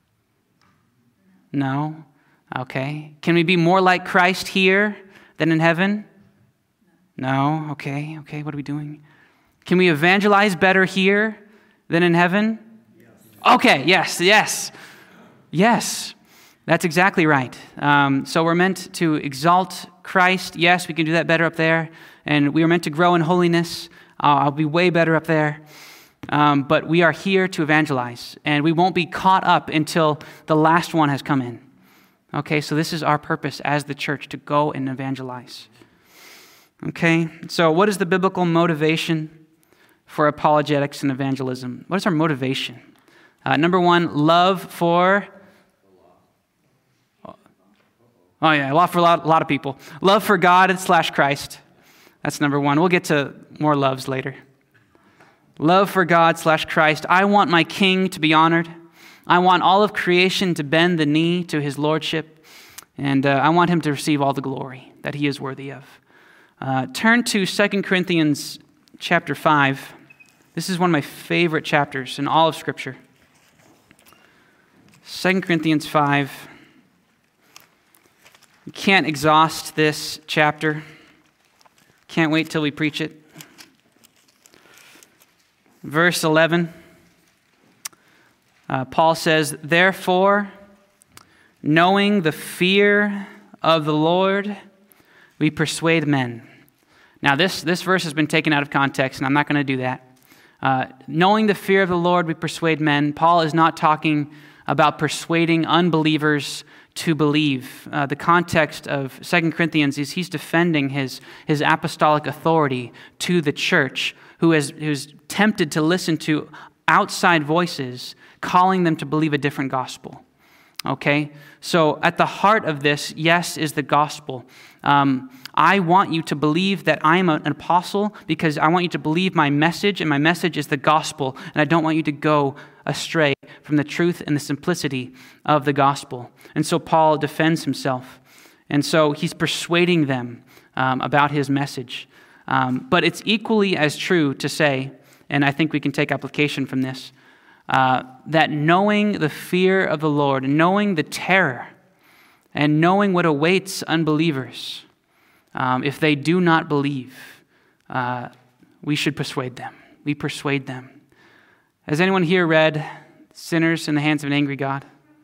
No. Okay. Can we be more like Christ here than in heaven? No. Okay. Okay. What are we doing? Can we evangelize better here than in heaven? Yes. Okay. Yes. Yes. Yes. That's exactly right. Um, so we're meant to exalt Christ. Yes, we can do that better up there. And we are meant to grow in holiness. Uh, I'll be way better up there. Um, but we are here to evangelize, and we won't be caught up until the last one has come in. Okay, so this is our purpose as the church, to go and evangelize. Okay, so what is the biblical motivation for apologetics and evangelism? What is our motivation? Uh, number one, love for... Oh yeah, love for a lot, a lot of people. Love for God slash Christ. That's number one. We'll get to more loves later. Love for God slash Christ. I want my King to be honored. I want all of creation to bend the knee to his lordship. And uh, I want him to receive all the glory that he is worthy of. Uh, turn to Second Corinthians chapter five. This is one of my favorite chapters in all of Scripture. Second Corinthians five. You can't exhaust this chapter. Can't wait till we preach it. Verse eleven, uh, Paul says, "Therefore, knowing the fear of the Lord, we persuade men." Now, this, this verse has been taken out of context, and I'm not going to do that. Uh, knowing the fear of the Lord, we persuade men. Paul is not talking about persuading unbelievers to believe. Uh, the context of Second Corinthians is he's defending his, his apostolic authority to the church, who is who's tempted to listen to outside voices calling them to believe a different gospel. Okay? So at the heart of this, yes, is the gospel. Um, I want you to believe that I am an apostle because I want you to believe my message, and my message is the gospel, and I don't want you to go astray from the truth and the simplicity of the gospel. And so Paul defends himself. And so he's persuading them um, about his message. Um, but it's equally as true to say, and I think we can take application from this, uh, that knowing the fear of the Lord, knowing the terror, and knowing what awaits unbelievers, um, if they do not believe, uh, we should persuade them. We persuade them. Has anyone here read Sinners in the Hands of an Angry God?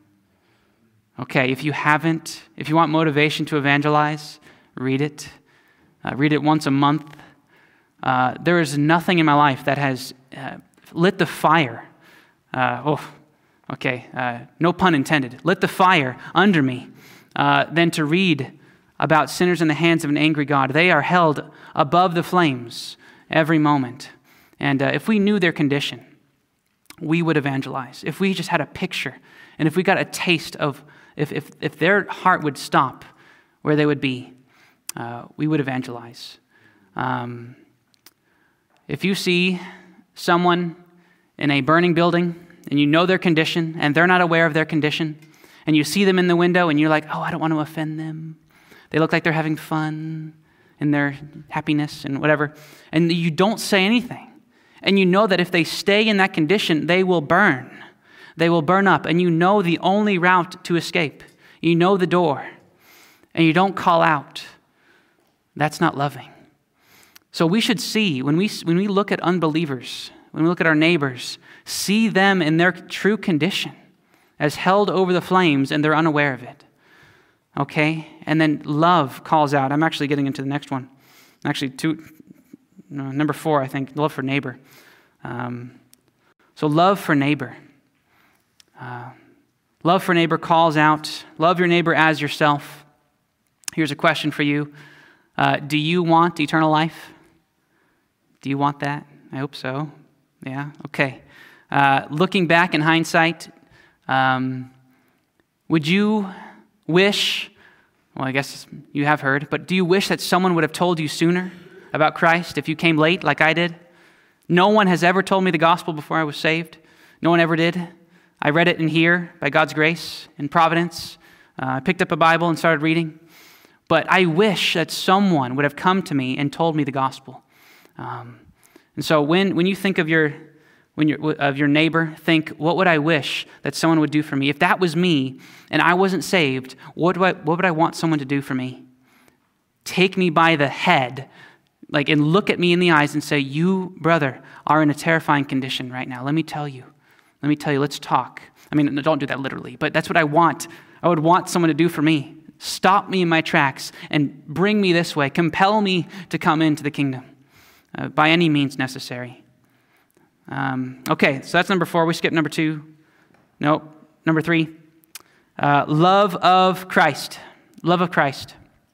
Okay, if you haven't, if you want motivation to evangelize, read it. Uh, read it once a month. Uh, there is nothing in my life that has uh, lit the fire. Uh, oh, okay, uh, no pun intended. Lit the fire under me uh, than to read about sinners in the hands of an angry God. They are held above the flames every moment. And uh, if we knew their condition, we would evangelize. If we just had a picture, and if we got a taste of, if if, if their heart would stop where they would be, Uh, we would evangelize. Um, if you see someone in a burning building and you know their condition and they're not aware of their condition, and you see them in the window and you're like, oh, I don't want to offend them. They look like they're having fun in their happiness and whatever. And you don't say anything. And you know that if they stay in that condition, they will burn. They will burn up. And you know the only route to escape. You know the door. And you don't call out. That's not loving. So we should see, when we when we look at unbelievers, when we look at our neighbors, see them in their true condition as held over the flames and they're unaware of it. Okay? And then love calls out. I'm actually getting into the next one. Actually, two, no, number four, I think, love for neighbor. Um, so love for neighbor. Uh, love for neighbor calls out, love your neighbor as yourself. Here's a question for you. Uh, do you want eternal life? Do you want that? I hope so. Yeah, okay. Uh, looking back in hindsight, um, would you wish, well, I guess you have heard, but do you wish that someone would have told you sooner about Christ if you came late like I did? No one has ever told me the gospel before I was saved. No one ever did. I read it in here by God's grace and providence. Uh, I picked up a Bible and started reading. But I wish that someone would have come to me and told me the gospel. Um, and so when, when you think of your when you're, of your neighbor, think, what would I wish that someone would do for me? If that was me and I wasn't saved, what, do I, what would I want someone to do for me? Take me by the head, like, and look at me in the eyes and say, you, brother, are in a terrifying condition right now. Let me tell you. Let me tell you, let's talk. I mean, don't do that literally, but that's what I want. I would want someone to do for me. Stop me in my tracks and bring me this way. Compel me to come into the kingdom uh, by any means necessary. Um, okay, so that's number four. We skipped number two. Nope. Number three. Uh, love of Christ. Love of Christ.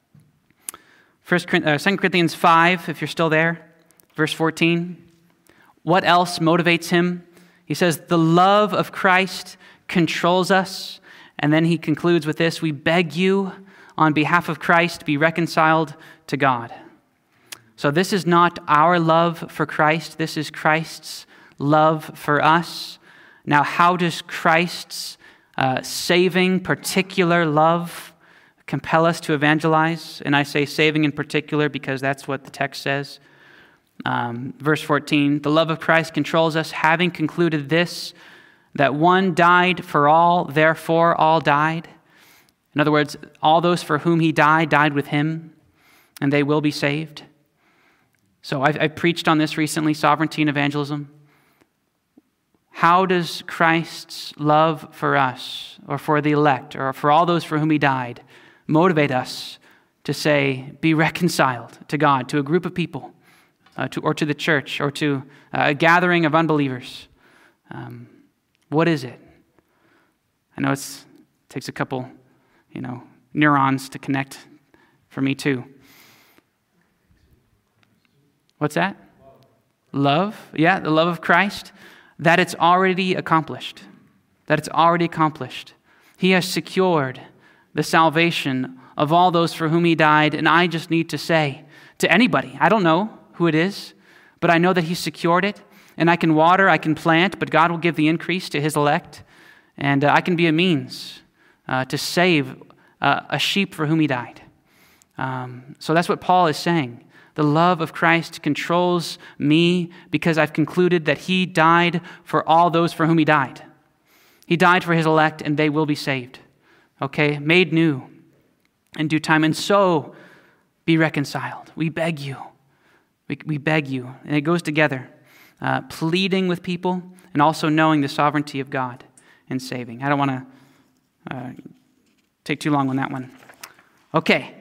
First, uh, Second Corinthians five, if you're still there, verse fourteen. What else motivates him? He says, the love of Christ controls us. And then he concludes with this, we beg you on behalf of Christ, be reconciled to God. So this is not our love for Christ. This is Christ's love for us. Now, how does Christ's uh, saving particular love compel us to evangelize? And I say saving in particular because that's what the text says. Um, verse fourteen, the love of Christ controls us, having concluded this, that one died for all, therefore all died. In other words, all those for whom he died, died with him, and they will be saved. So I've, I've preached on this recently, sovereignty and evangelism. How does Christ's love for us, or for the elect, or for all those for whom he died, motivate us to say, be reconciled to God, to a group of people, uh, to, or to the church, or to uh, a gathering of unbelievers? Um, What is it? I know it's, it takes a couple, you know, neurons to connect for me too. What's that? Love. Yeah, the love of Christ. That it's already accomplished. That it's already accomplished. He has secured the salvation of all those for whom he died, and I just need to say to anybody, I don't know who it is, but I know that he secured it. And I can water, I can plant, but God will give the increase to his elect. And uh, I can be a means uh, to save uh, a sheep for whom he died. Um, so that's what Paul is saying. The love of Christ controls me because I've concluded that he died for all those for whom he died. He died for his elect and they will be saved. Okay, made new in due time. And so be reconciled. We beg you. We, we beg you. And it goes together. Uh, pleading with people, and also knowing the sovereignty of God in saving. I don't want to uh, take too long on that one. Okay.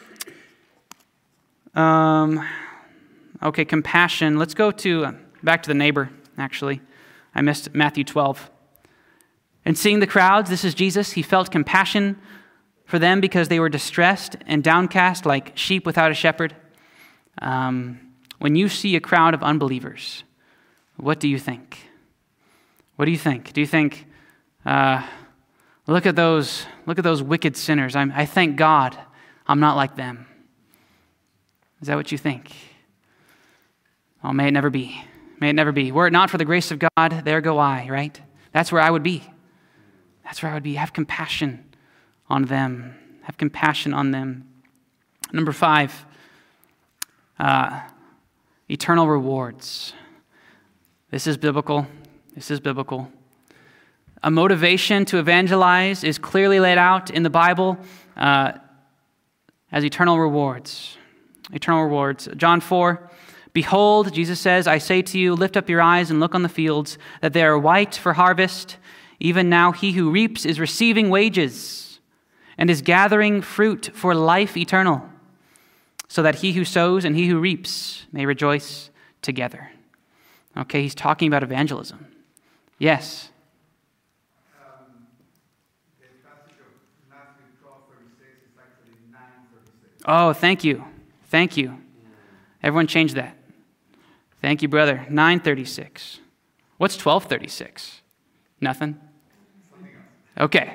Um, okay, compassion. Let's go to uh, back to the neighbor, actually. I missed Matthew twelve. And seeing the crowds, this is Jesus, he felt compassion for them because they were distressed and downcast like sheep without a shepherd. Um, when you see a crowd of unbelievers, what do you think? What do you think? Do you think, uh, look at those, look at those wicked sinners. I'm, I thank God I'm not like them. Is that what you think? Oh, may it never be. May it never be. Were it not for the grace of God, there go I, right? That's where I would be. That's where I would be. Have compassion on them. Have compassion on them. Number five, uh, eternal rewards. This is biblical. This is biblical. A motivation to evangelize is clearly laid out in the Bible uh, as eternal rewards. Eternal rewards. John four, behold, Jesus says, I say to you, lift up your eyes and look on the fields, that they are white for harvest. Even now he who reaps is receiving wages and is gathering fruit for life eternal, so that he who sows and he who reaps may rejoice together. Okay, he's talking about evangelism. Yes? Um, the passage of Matthew twelve thirty-six is actually nine thirty-six. Oh, thank you. Thank you. Everyone change that. Thank you, brother. nine thirty-six. What's twelve thirty-six? Nothing? Okay.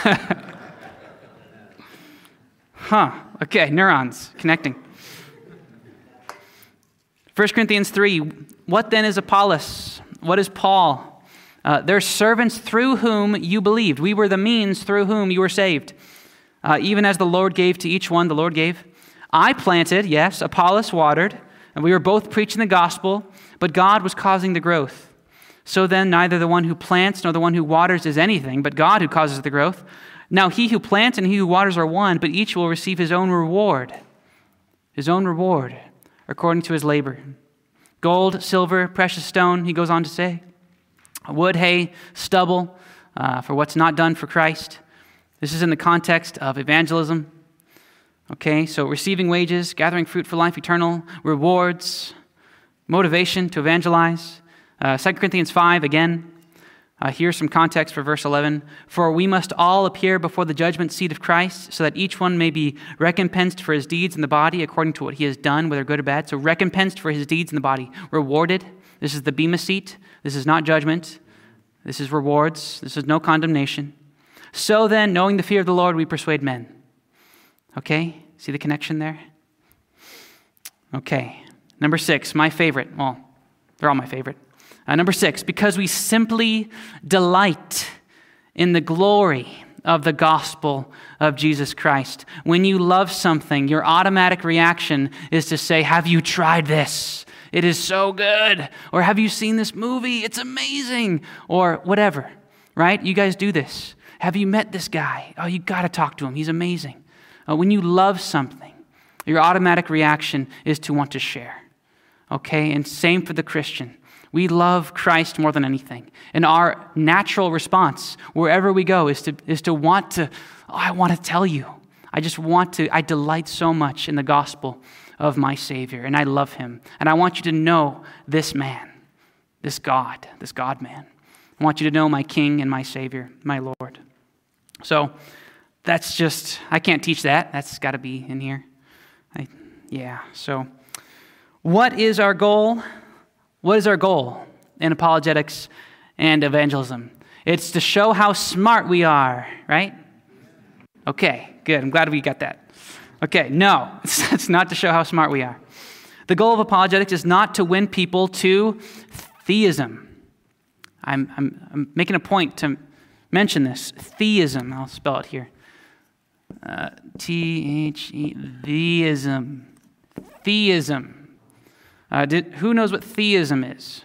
Huh. Okay, neurons connecting. First Corinthians three, what then is Apollos? What is Paul? Uh, they're servants through whom you believed. We were the means through whom you were saved. Uh, even as the Lord gave to each one, the Lord gave. I planted, yes, Apollos watered, and we were both preaching the gospel, but God was causing the growth. So then neither the one who plants nor the one who waters is anything, but God who causes the growth. Now he who plants and he who waters are one, but each will receive his own reward. His own reward, according to his labor. Gold, silver, precious stone, he goes on to say. Wood, hay, stubble, uh, for what's not done for Christ. This is in the context of evangelism. Okay, so receiving wages, gathering fruit for life eternal, rewards, motivation to evangelize. Uh, Second Corinthians five, again, uh, here's some context for verse eleven. For we must all appear before the judgment seat of Christ, so that each one may be recompensed for his deeds in the body according to what he has done, whether good or bad. So recompensed for his deeds in the body, rewarded. This is the bema seat. This is not judgment. This is rewards. This is no condemnation. So then, knowing the fear of the Lord, we persuade men. Okay? See the connection there? Okay. Number six, my favorite. Well, they're all my favorite. Uh, number six, because we simply delight in the glory of the gospel of Jesus Christ. When you love something, your automatic reaction is to say, have you tried this? It is so good. Or have you seen this movie? It's amazing. Or whatever, right? You guys do this. Have you met this guy? Oh, you got to talk to him. He's amazing. Uh, when you love something, your automatic reaction is to want to share. Okay? And same for the Christian. We love Christ more than anything. And our natural response, wherever we go, is to, is to want to, oh, I want to tell you. I just want to, I delight so much in the gospel of my Savior, and I love him. And I want you to know this man, this God, this God-man. I want you to know my King and my Savior, my Lord. So that's just, I can't teach that. That's got to be in here. I, yeah, so what is our goal? What is our goal in apologetics and evangelism? It's to show how smart we are, right? Okay, good. I'm glad we got that. Okay, no, it's, it's not to show how smart we are. The goal of apologetics is not to win people to theism. I'm, I'm, I'm making a point to mention this. Theism, I'll spell it here. Uh, T H E, theism. Theism. Uh, did, who knows what theism is?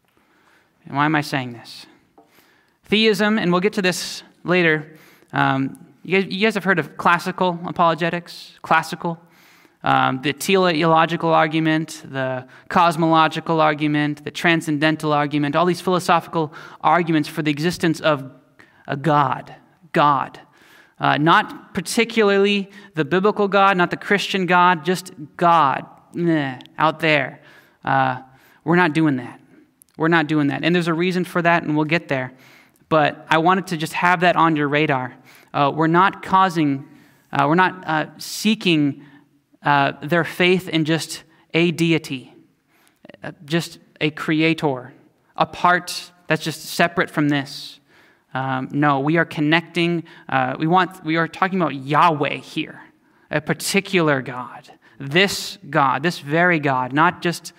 And why am I saying this? Theism, and we'll get to this later. Um, you, guys, you guys have heard of classical apologetics? Classical? Um, the teleological argument, the cosmological argument, the transcendental argument, all these philosophical arguments for the existence of a God. God. Uh, not particularly the biblical God, not the Christian God, just God. Meh, out there. Uh, we're not doing that. We're not doing that. And there's a reason for that, and we'll get there. But I wanted to just have that on your radar. Uh, we're not causing, uh, we're not uh, seeking uh, their faith in just a deity, uh, just a creator, a part that's just separate from this. Um, no, we are connecting. Uh, we want. We are talking about Yahweh here, a particular God. This God, this very God, not just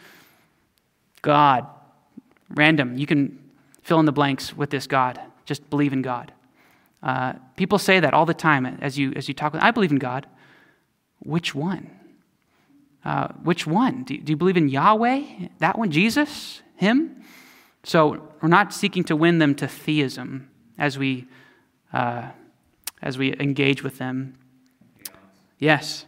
God, random. You can fill in the blanks with this God. Just believe in God. Uh, people say that all the time as you as you talk. I believe in God. Which one? Uh, which one? Do, do you believe in Yahweh? That one? Jesus? Him? So we're not seeking to win them to theism as we uh, as we engage with them. Yes.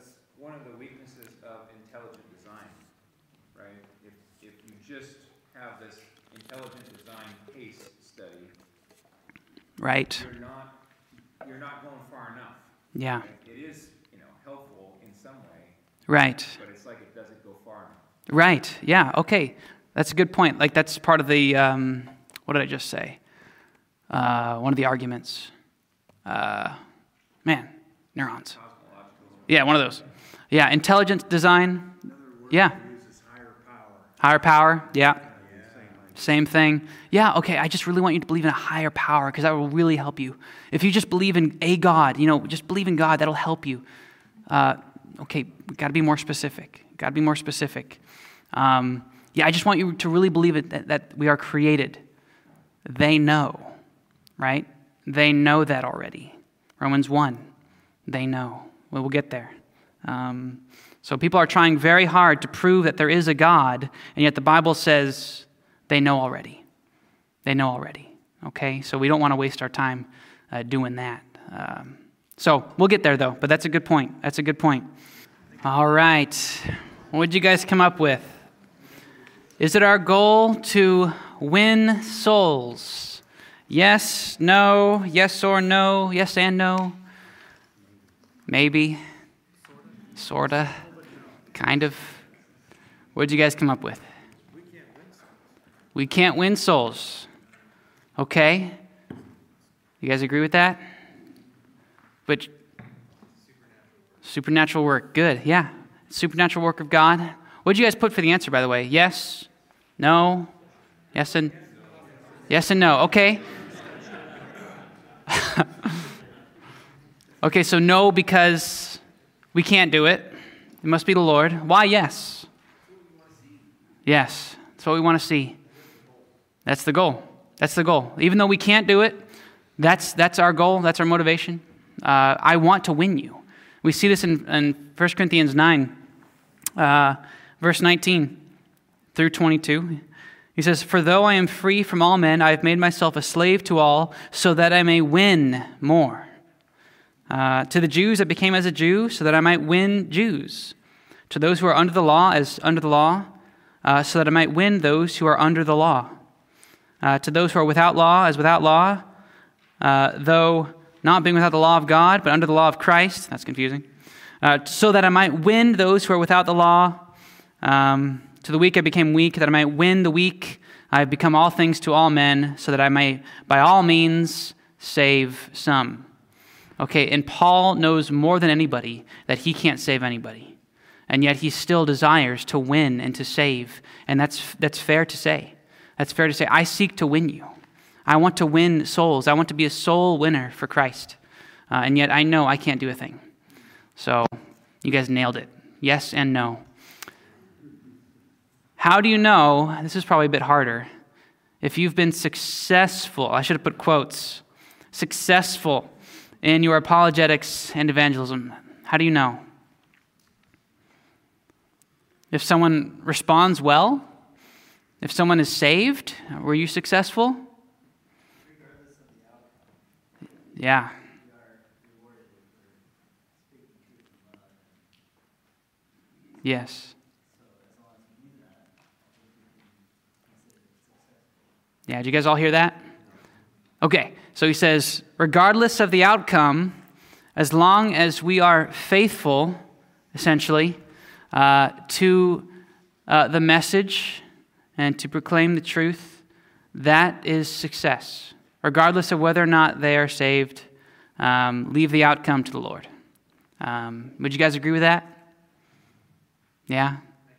Right. You're not, you're not going far enough. Yeah. It is, you know, helpful in some way, Right. But it's like it doesn't go far enough. Right. Yeah. Okay. That's a good point. Like that's part of the, um, what did I just say? Uh, one of the arguments. Uh, man, neurons. Yeah, one of those. Yeah, intelligent design. Yeah. Higher power. Yeah. Same thing. Yeah, okay, I just really want you to believe in a higher power because that will really help you. If you just believe in a God, you know, just believe in God, that'll help you. Uh, okay, we've got to be more specific. Got to be more specific. Um, yeah, I just want you to really believe it, that, that we are created. They know, right? They know that already. Romans one, they know. Well, we'll get there. Um, so people are trying very hard to prove that there is a God, and yet the Bible says they know already. They know already, okay? So we don't want to waste our time uh, doing that. Um, so we'll get there, though, but that's a good point. That's a good point. All right. What did you guys come up with? Is it our goal to win souls? Yes, no, yes or no, yes and no? Maybe, sorta, kind of. What did you guys come up with? We can't win souls. Okay. You guys agree with that? But supernatural work. Good. Yeah. Supernatural work of God. What did you guys put for the answer, by the way? Yes? No? Yes and yes and no. Okay. Okay, so no because we can't do it. It must be the Lord. Why yes? Yes. That's what we want to see. That's the goal. That's the goal. Even though we can't do it, that's that's our goal. That's our motivation. Uh, I want to win you. We see this in, in First Corinthians nine, uh, verse nineteen through twenty-two. He says, "For though I am free from all men, I have made myself a slave to all, so that I may win more. Uh, to the Jews I became as a Jew, so that I might win Jews. To those who are under the law, as under the law, uh, so that I might win those who are under the law. Uh, to those who are without law, as without law, uh, though not being without the law of God, but under the law of Christ." That's confusing. Uh, "so that I might win those who are without the law. Um, to the weak I became weak, that I might win the weak. I have become all things to all men, so that I may by all means save some." Okay, and Paul knows more than anybody that he can't save anybody. And yet he still desires to win and to save. And that's that's fair to say. That's fair to say. I seek to win you. I want to win souls. I want to be a soul winner for Christ. Uh, and yet I know I can't do a thing. So you guys nailed it. Yes and no. How do you know, this is probably a bit harder, if you've been successful, I should have put quotes, successful in your apologetics and evangelism? How do you know? If someone responds well, if someone is saved, were you successful? Yeah. Yes. Yeah, did you guys all hear that? Okay, so he says, regardless of the outcome, as long as we are faithful, essentially, uh, to uh, the message and to proclaim the truth, that is success. Regardless of whether or not they are saved, um, leave the outcome to the Lord. Um, would you guys agree with that? Yeah?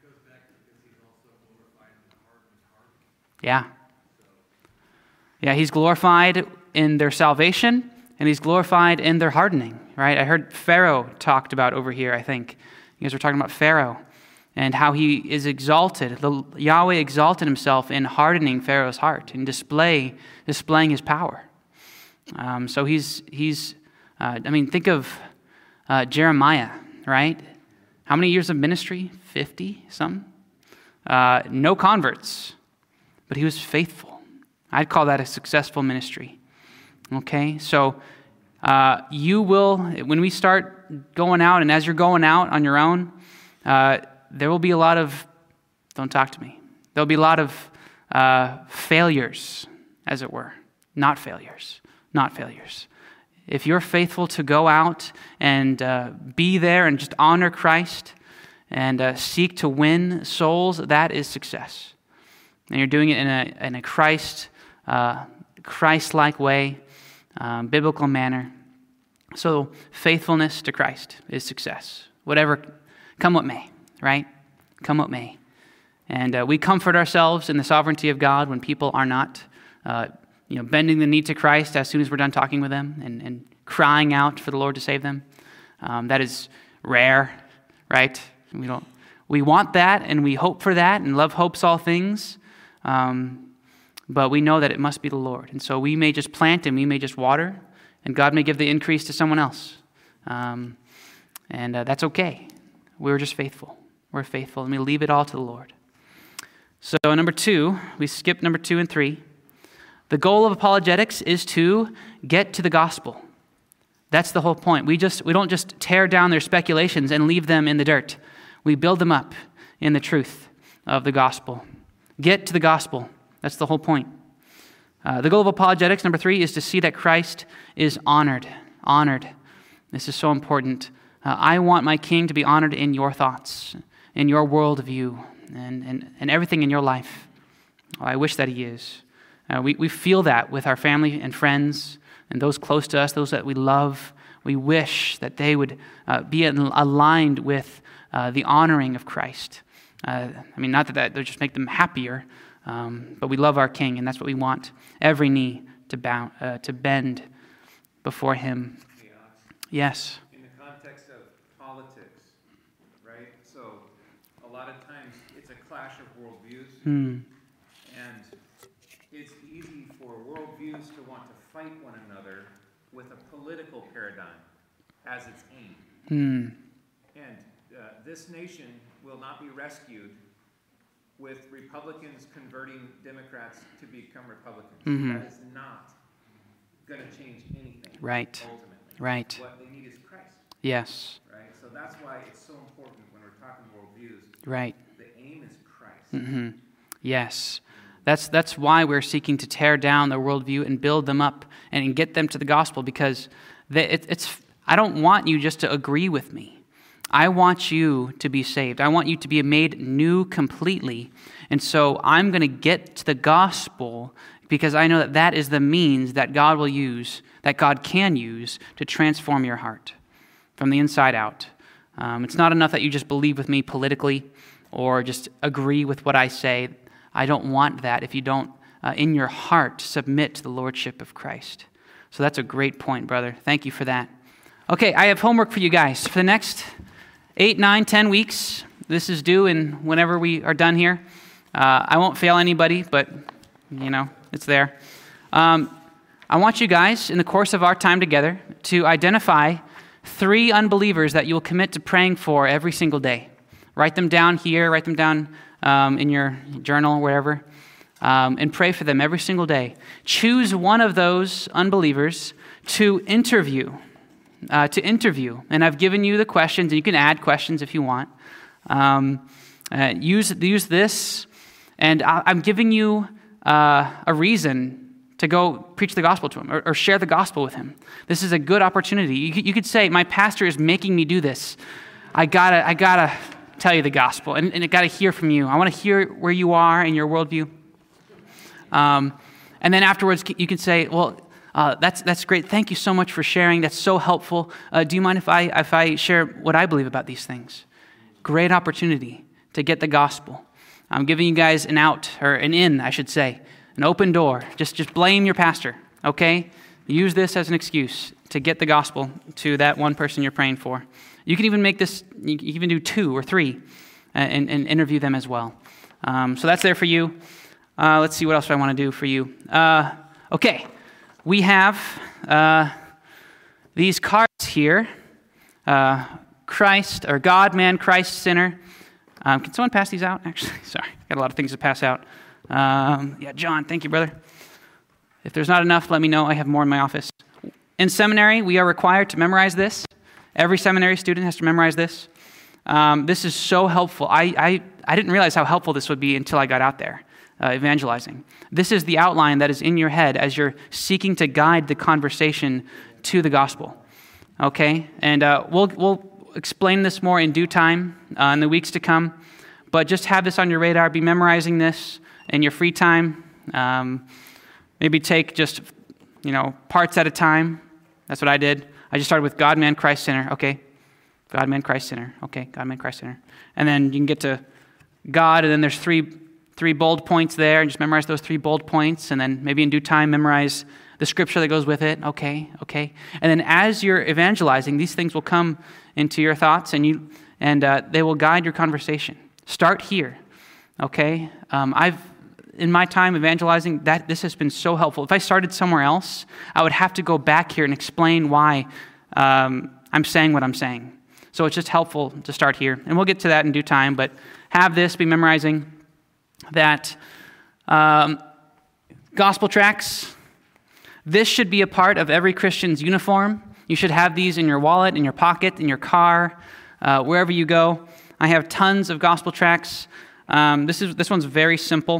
Yeah. Yeah, he's glorified in their salvation, and he's glorified in their hardening, right? I heard Pharaoh talked about over here, I think. You guys were talking about Pharaoh and how he is exalted. The, Yahweh exalted himself in hardening Pharaoh's heart and display, displaying his power. Um, so he's, he's uh, I mean, think of uh, Jeremiah, right? How many years of ministry? fifty, some? Uh, no converts, but he was faithful. I'd call that a successful ministry. Okay, so uh, you will, when we start going out, and as you're going out on your own, uh, there will be a lot of, don't talk to me, there'll be a lot of uh, failures, as it were. Not failures, not failures. If you're faithful to go out and uh, be there and just honor Christ and uh, seek to win souls, that is success. And you're doing it in a in a Christ uh, Christ-like way, um, biblical manner. So faithfulness to Christ is success. Whatever, come what may, right? Come what may. And uh, we comfort ourselves in the sovereignty of God when people are not, uh, you know, bending the knee to Christ as soon as we're done talking with them and, and crying out for the Lord to save them. Um, that is rare, right? We don't. We want that, and we hope for that, and love hopes all things. Um, but we know that it must be the Lord, and so we may just plant and we may just water, and God may give the increase to someone else, um, and uh, that's okay. We're just faithful. We're faithful, and we leave it all to the Lord. So number two, we skip number two and three. The goal of apologetics is to get to the gospel. That's the whole point. We just we don't just tear down their speculations and leave them in the dirt. We build them up in the truth of the gospel. Get to the gospel. That's the whole point. Uh, the goal of apologetics, number three, is to see that Christ is honored. Honored. This is so important. Uh, I want my King to be honored in your thoughts, in your worldview, and, and, and everything in your life. Oh, I wish that he is. Uh, we, we feel that with our family and friends and those close to us, those that we love. We wish that they would uh, be aligned with uh, the honoring of Christ. Uh, I mean, not that that would just make them happier, um, but we love our King, and that's what we want. Every knee to bow, uh, to bend before him. Yeah. Yes. In the context of politics, right? So a lot of times it's a clash of worldviews, Hmm. and it's easy for worldviews to want to fight one another with a political paradigm as its aim. Hmm. And uh, this nation will not be rescued with Republicans converting Democrats to become Republicans. Mhm. That is not going to change anything. Right. Ultimately. Right. What they need is Christ. Yes. Right? So that's why it's so important when we're talking worldviews. Right. The aim is Christ. Mm-hmm. Yes. That's that's why we're seeking to tear down their worldview and build them up and get them to the gospel, because they, it, it's. I don't want you just to agree with me. I want you to be saved. I want you to be made new completely. And so I'm going to get to the gospel because I know that that is the means that God will use, that God can use to transform your heart from the inside out. Um, it's not enough that you just believe with me politically or just agree with what I say. I don't want that if you don't, uh, in your heart, submit to the lordship of Christ. So that's a great point, brother. Thank you for that. Okay, I have homework for you guys. For the next eight, nine, ten weeks, this is due in whenever we are done here. Uh, I won't fail anybody, but, you know, it's there. Um, I want you guys, in the course of our time together, to identify three unbelievers that you'll commit to praying for every single day. Write them down here, write them down um, in your journal or wherever, um, and pray for them every single day. Choose one of those unbelievers to interview. Uh, to interview. And I've given you the questions, and you can add questions if you want. Um, uh, use, use this, and I, I'm giving you uh, a reason to go preach the gospel to him or, or share the gospel with him. This is a good opportunity. You, you could say, my pastor is making me do this. I gotta, I gotta tell you the gospel, and, and I gotta hear from you. I want to hear where you are in your worldview. Um, and then afterwards, you can say, well, Uh, that's that's great. Thank you so much for sharing. That's so helpful. Uh, do you mind if I if I share what I believe about these things? Great opportunity to get the gospel. I'm giving you guys an out, or an in, I should say, an open door. Just just blame your pastor, okay? Use this as an excuse to get the gospel to that one person you're praying for. You can even make this. You can even do two or three, uh, and, and interview them as well. Um, so that's there for you. Uh, let's see what else I want to do for you. Uh, okay. We have uh, these cards here, uh, Christ, or God, man, Christ, sinner. Um, can someone pass these out, actually? Sorry, got a lot of things to pass out. Um, yeah, John, thank you, brother. If there's not enough, let me know. I have more in my office. In seminary, we are required to memorize this. Every seminary student has to memorize this. Um, this is so helpful. I, I, I didn't realize how helpful this would be until I got out there. Uh, evangelizing. This is the outline that is in your head as you're seeking to guide the conversation to the gospel. Okay, and uh, we'll we'll explain this more in due time uh, in the weeks to come, but just have this on your radar. Be memorizing this in your free time. Um, maybe take just, you know, parts at a time. That's what I did. I just started with God, man, Christ, sinner. Okay. God, man, Christ, sinner. Okay. God, man, Christ, sinner. And then you can get to God, and then there's three three bold points there, and just memorize those three bold points, and then maybe in due time memorize the scripture that goes with it. Okay, okay. And then as you're evangelizing, these things will come into your thoughts, and you and uh, they will guide your conversation. Start here, okay? Um, I've in my time evangelizing, that this has been so helpful. If I started somewhere else, I would have to go back here and explain why um, I'm saying what I'm saying. So it's just helpful to start here, and we'll get to that in due time. But have this, be memorizing that um, gospel tracts. This should be a part of every Christian's uniform. You should have these in your wallet, in your pocket, in your car, uh, wherever you go. I have tons of gospel tracts. Um, this is this one's very simple.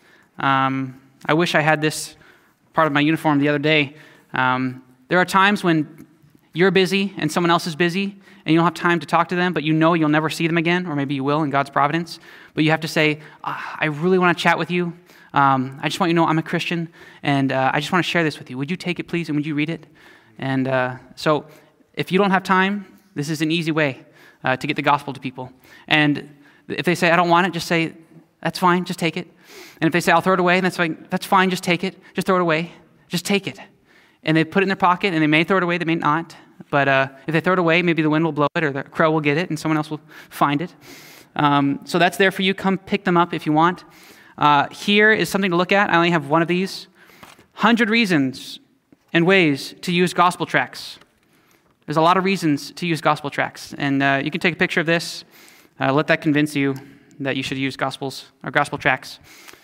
Um, I wish I had this part of my uniform the other day. Um, there are times when you're busy and someone else is busy, and you don't have time to talk to them, but you know you'll never see them again, or maybe you will in God's providence. But you have to say, ah, I really want to chat with you. Um, I just want you to know I'm a Christian, and uh, I just want to share this with you. Would you take it, please, and would you read it? And uh, so if you don't have time, this is an easy way uh, to get the gospel to people. And if they say, I don't want it, just say, that's fine, just take it. And if they say, I'll throw it away, that's fine, that's fine, just take it. Just throw it away. Just take it. And they put it in their pocket, and they may throw it away, they may not. But uh, if they throw it away, maybe the wind will blow it, or the crow will get it, and someone else will find it. Um, so that's there for you. Come pick them up if you want. Uh, here is something to look at. I only have one of these. one hundred reasons and ways to use gospel tracts. There's a lot of reasons to use gospel tracts. And uh, you can take a picture of this. Uh, let that convince you that you should use gospels or gospel tracts.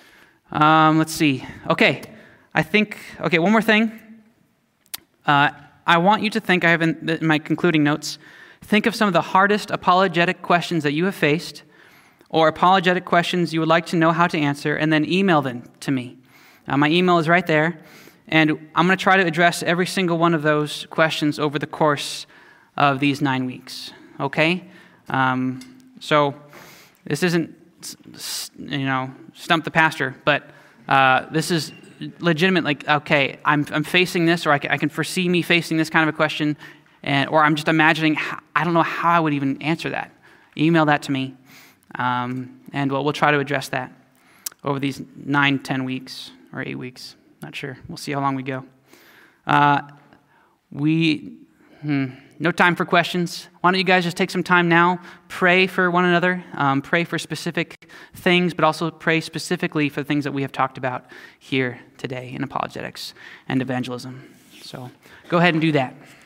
Um, let's see. Okay. I think, okay, one more thing. Uh, I want you to think, I have in, in my concluding notes, think of some of the hardest apologetic questions that you have faced, or apologetic questions you would like to know how to answer, and then email them to me. Uh, my email is right there, and I'm going to try to address every single one of those questions over the course of these nine weeks, okay? Um, so this isn't, you know, stump the pastor, but uh, this is legitimate, like, okay, I'm I'm facing this, or I can, I can foresee me facing this kind of a question, and or I'm just imagining, how, I don't know how I would even answer that. Email that to me, um, and we'll, we'll try to address that over these nine, ten weeks, or eight weeks. Not sure. We'll see how long we go. Uh, we, hmm, no time for questions. Why don't you guys just take some time now, pray for one another, um, pray for specific things, but also pray specifically for the things that we have talked about here today in apologetics and evangelism. So go ahead and do that.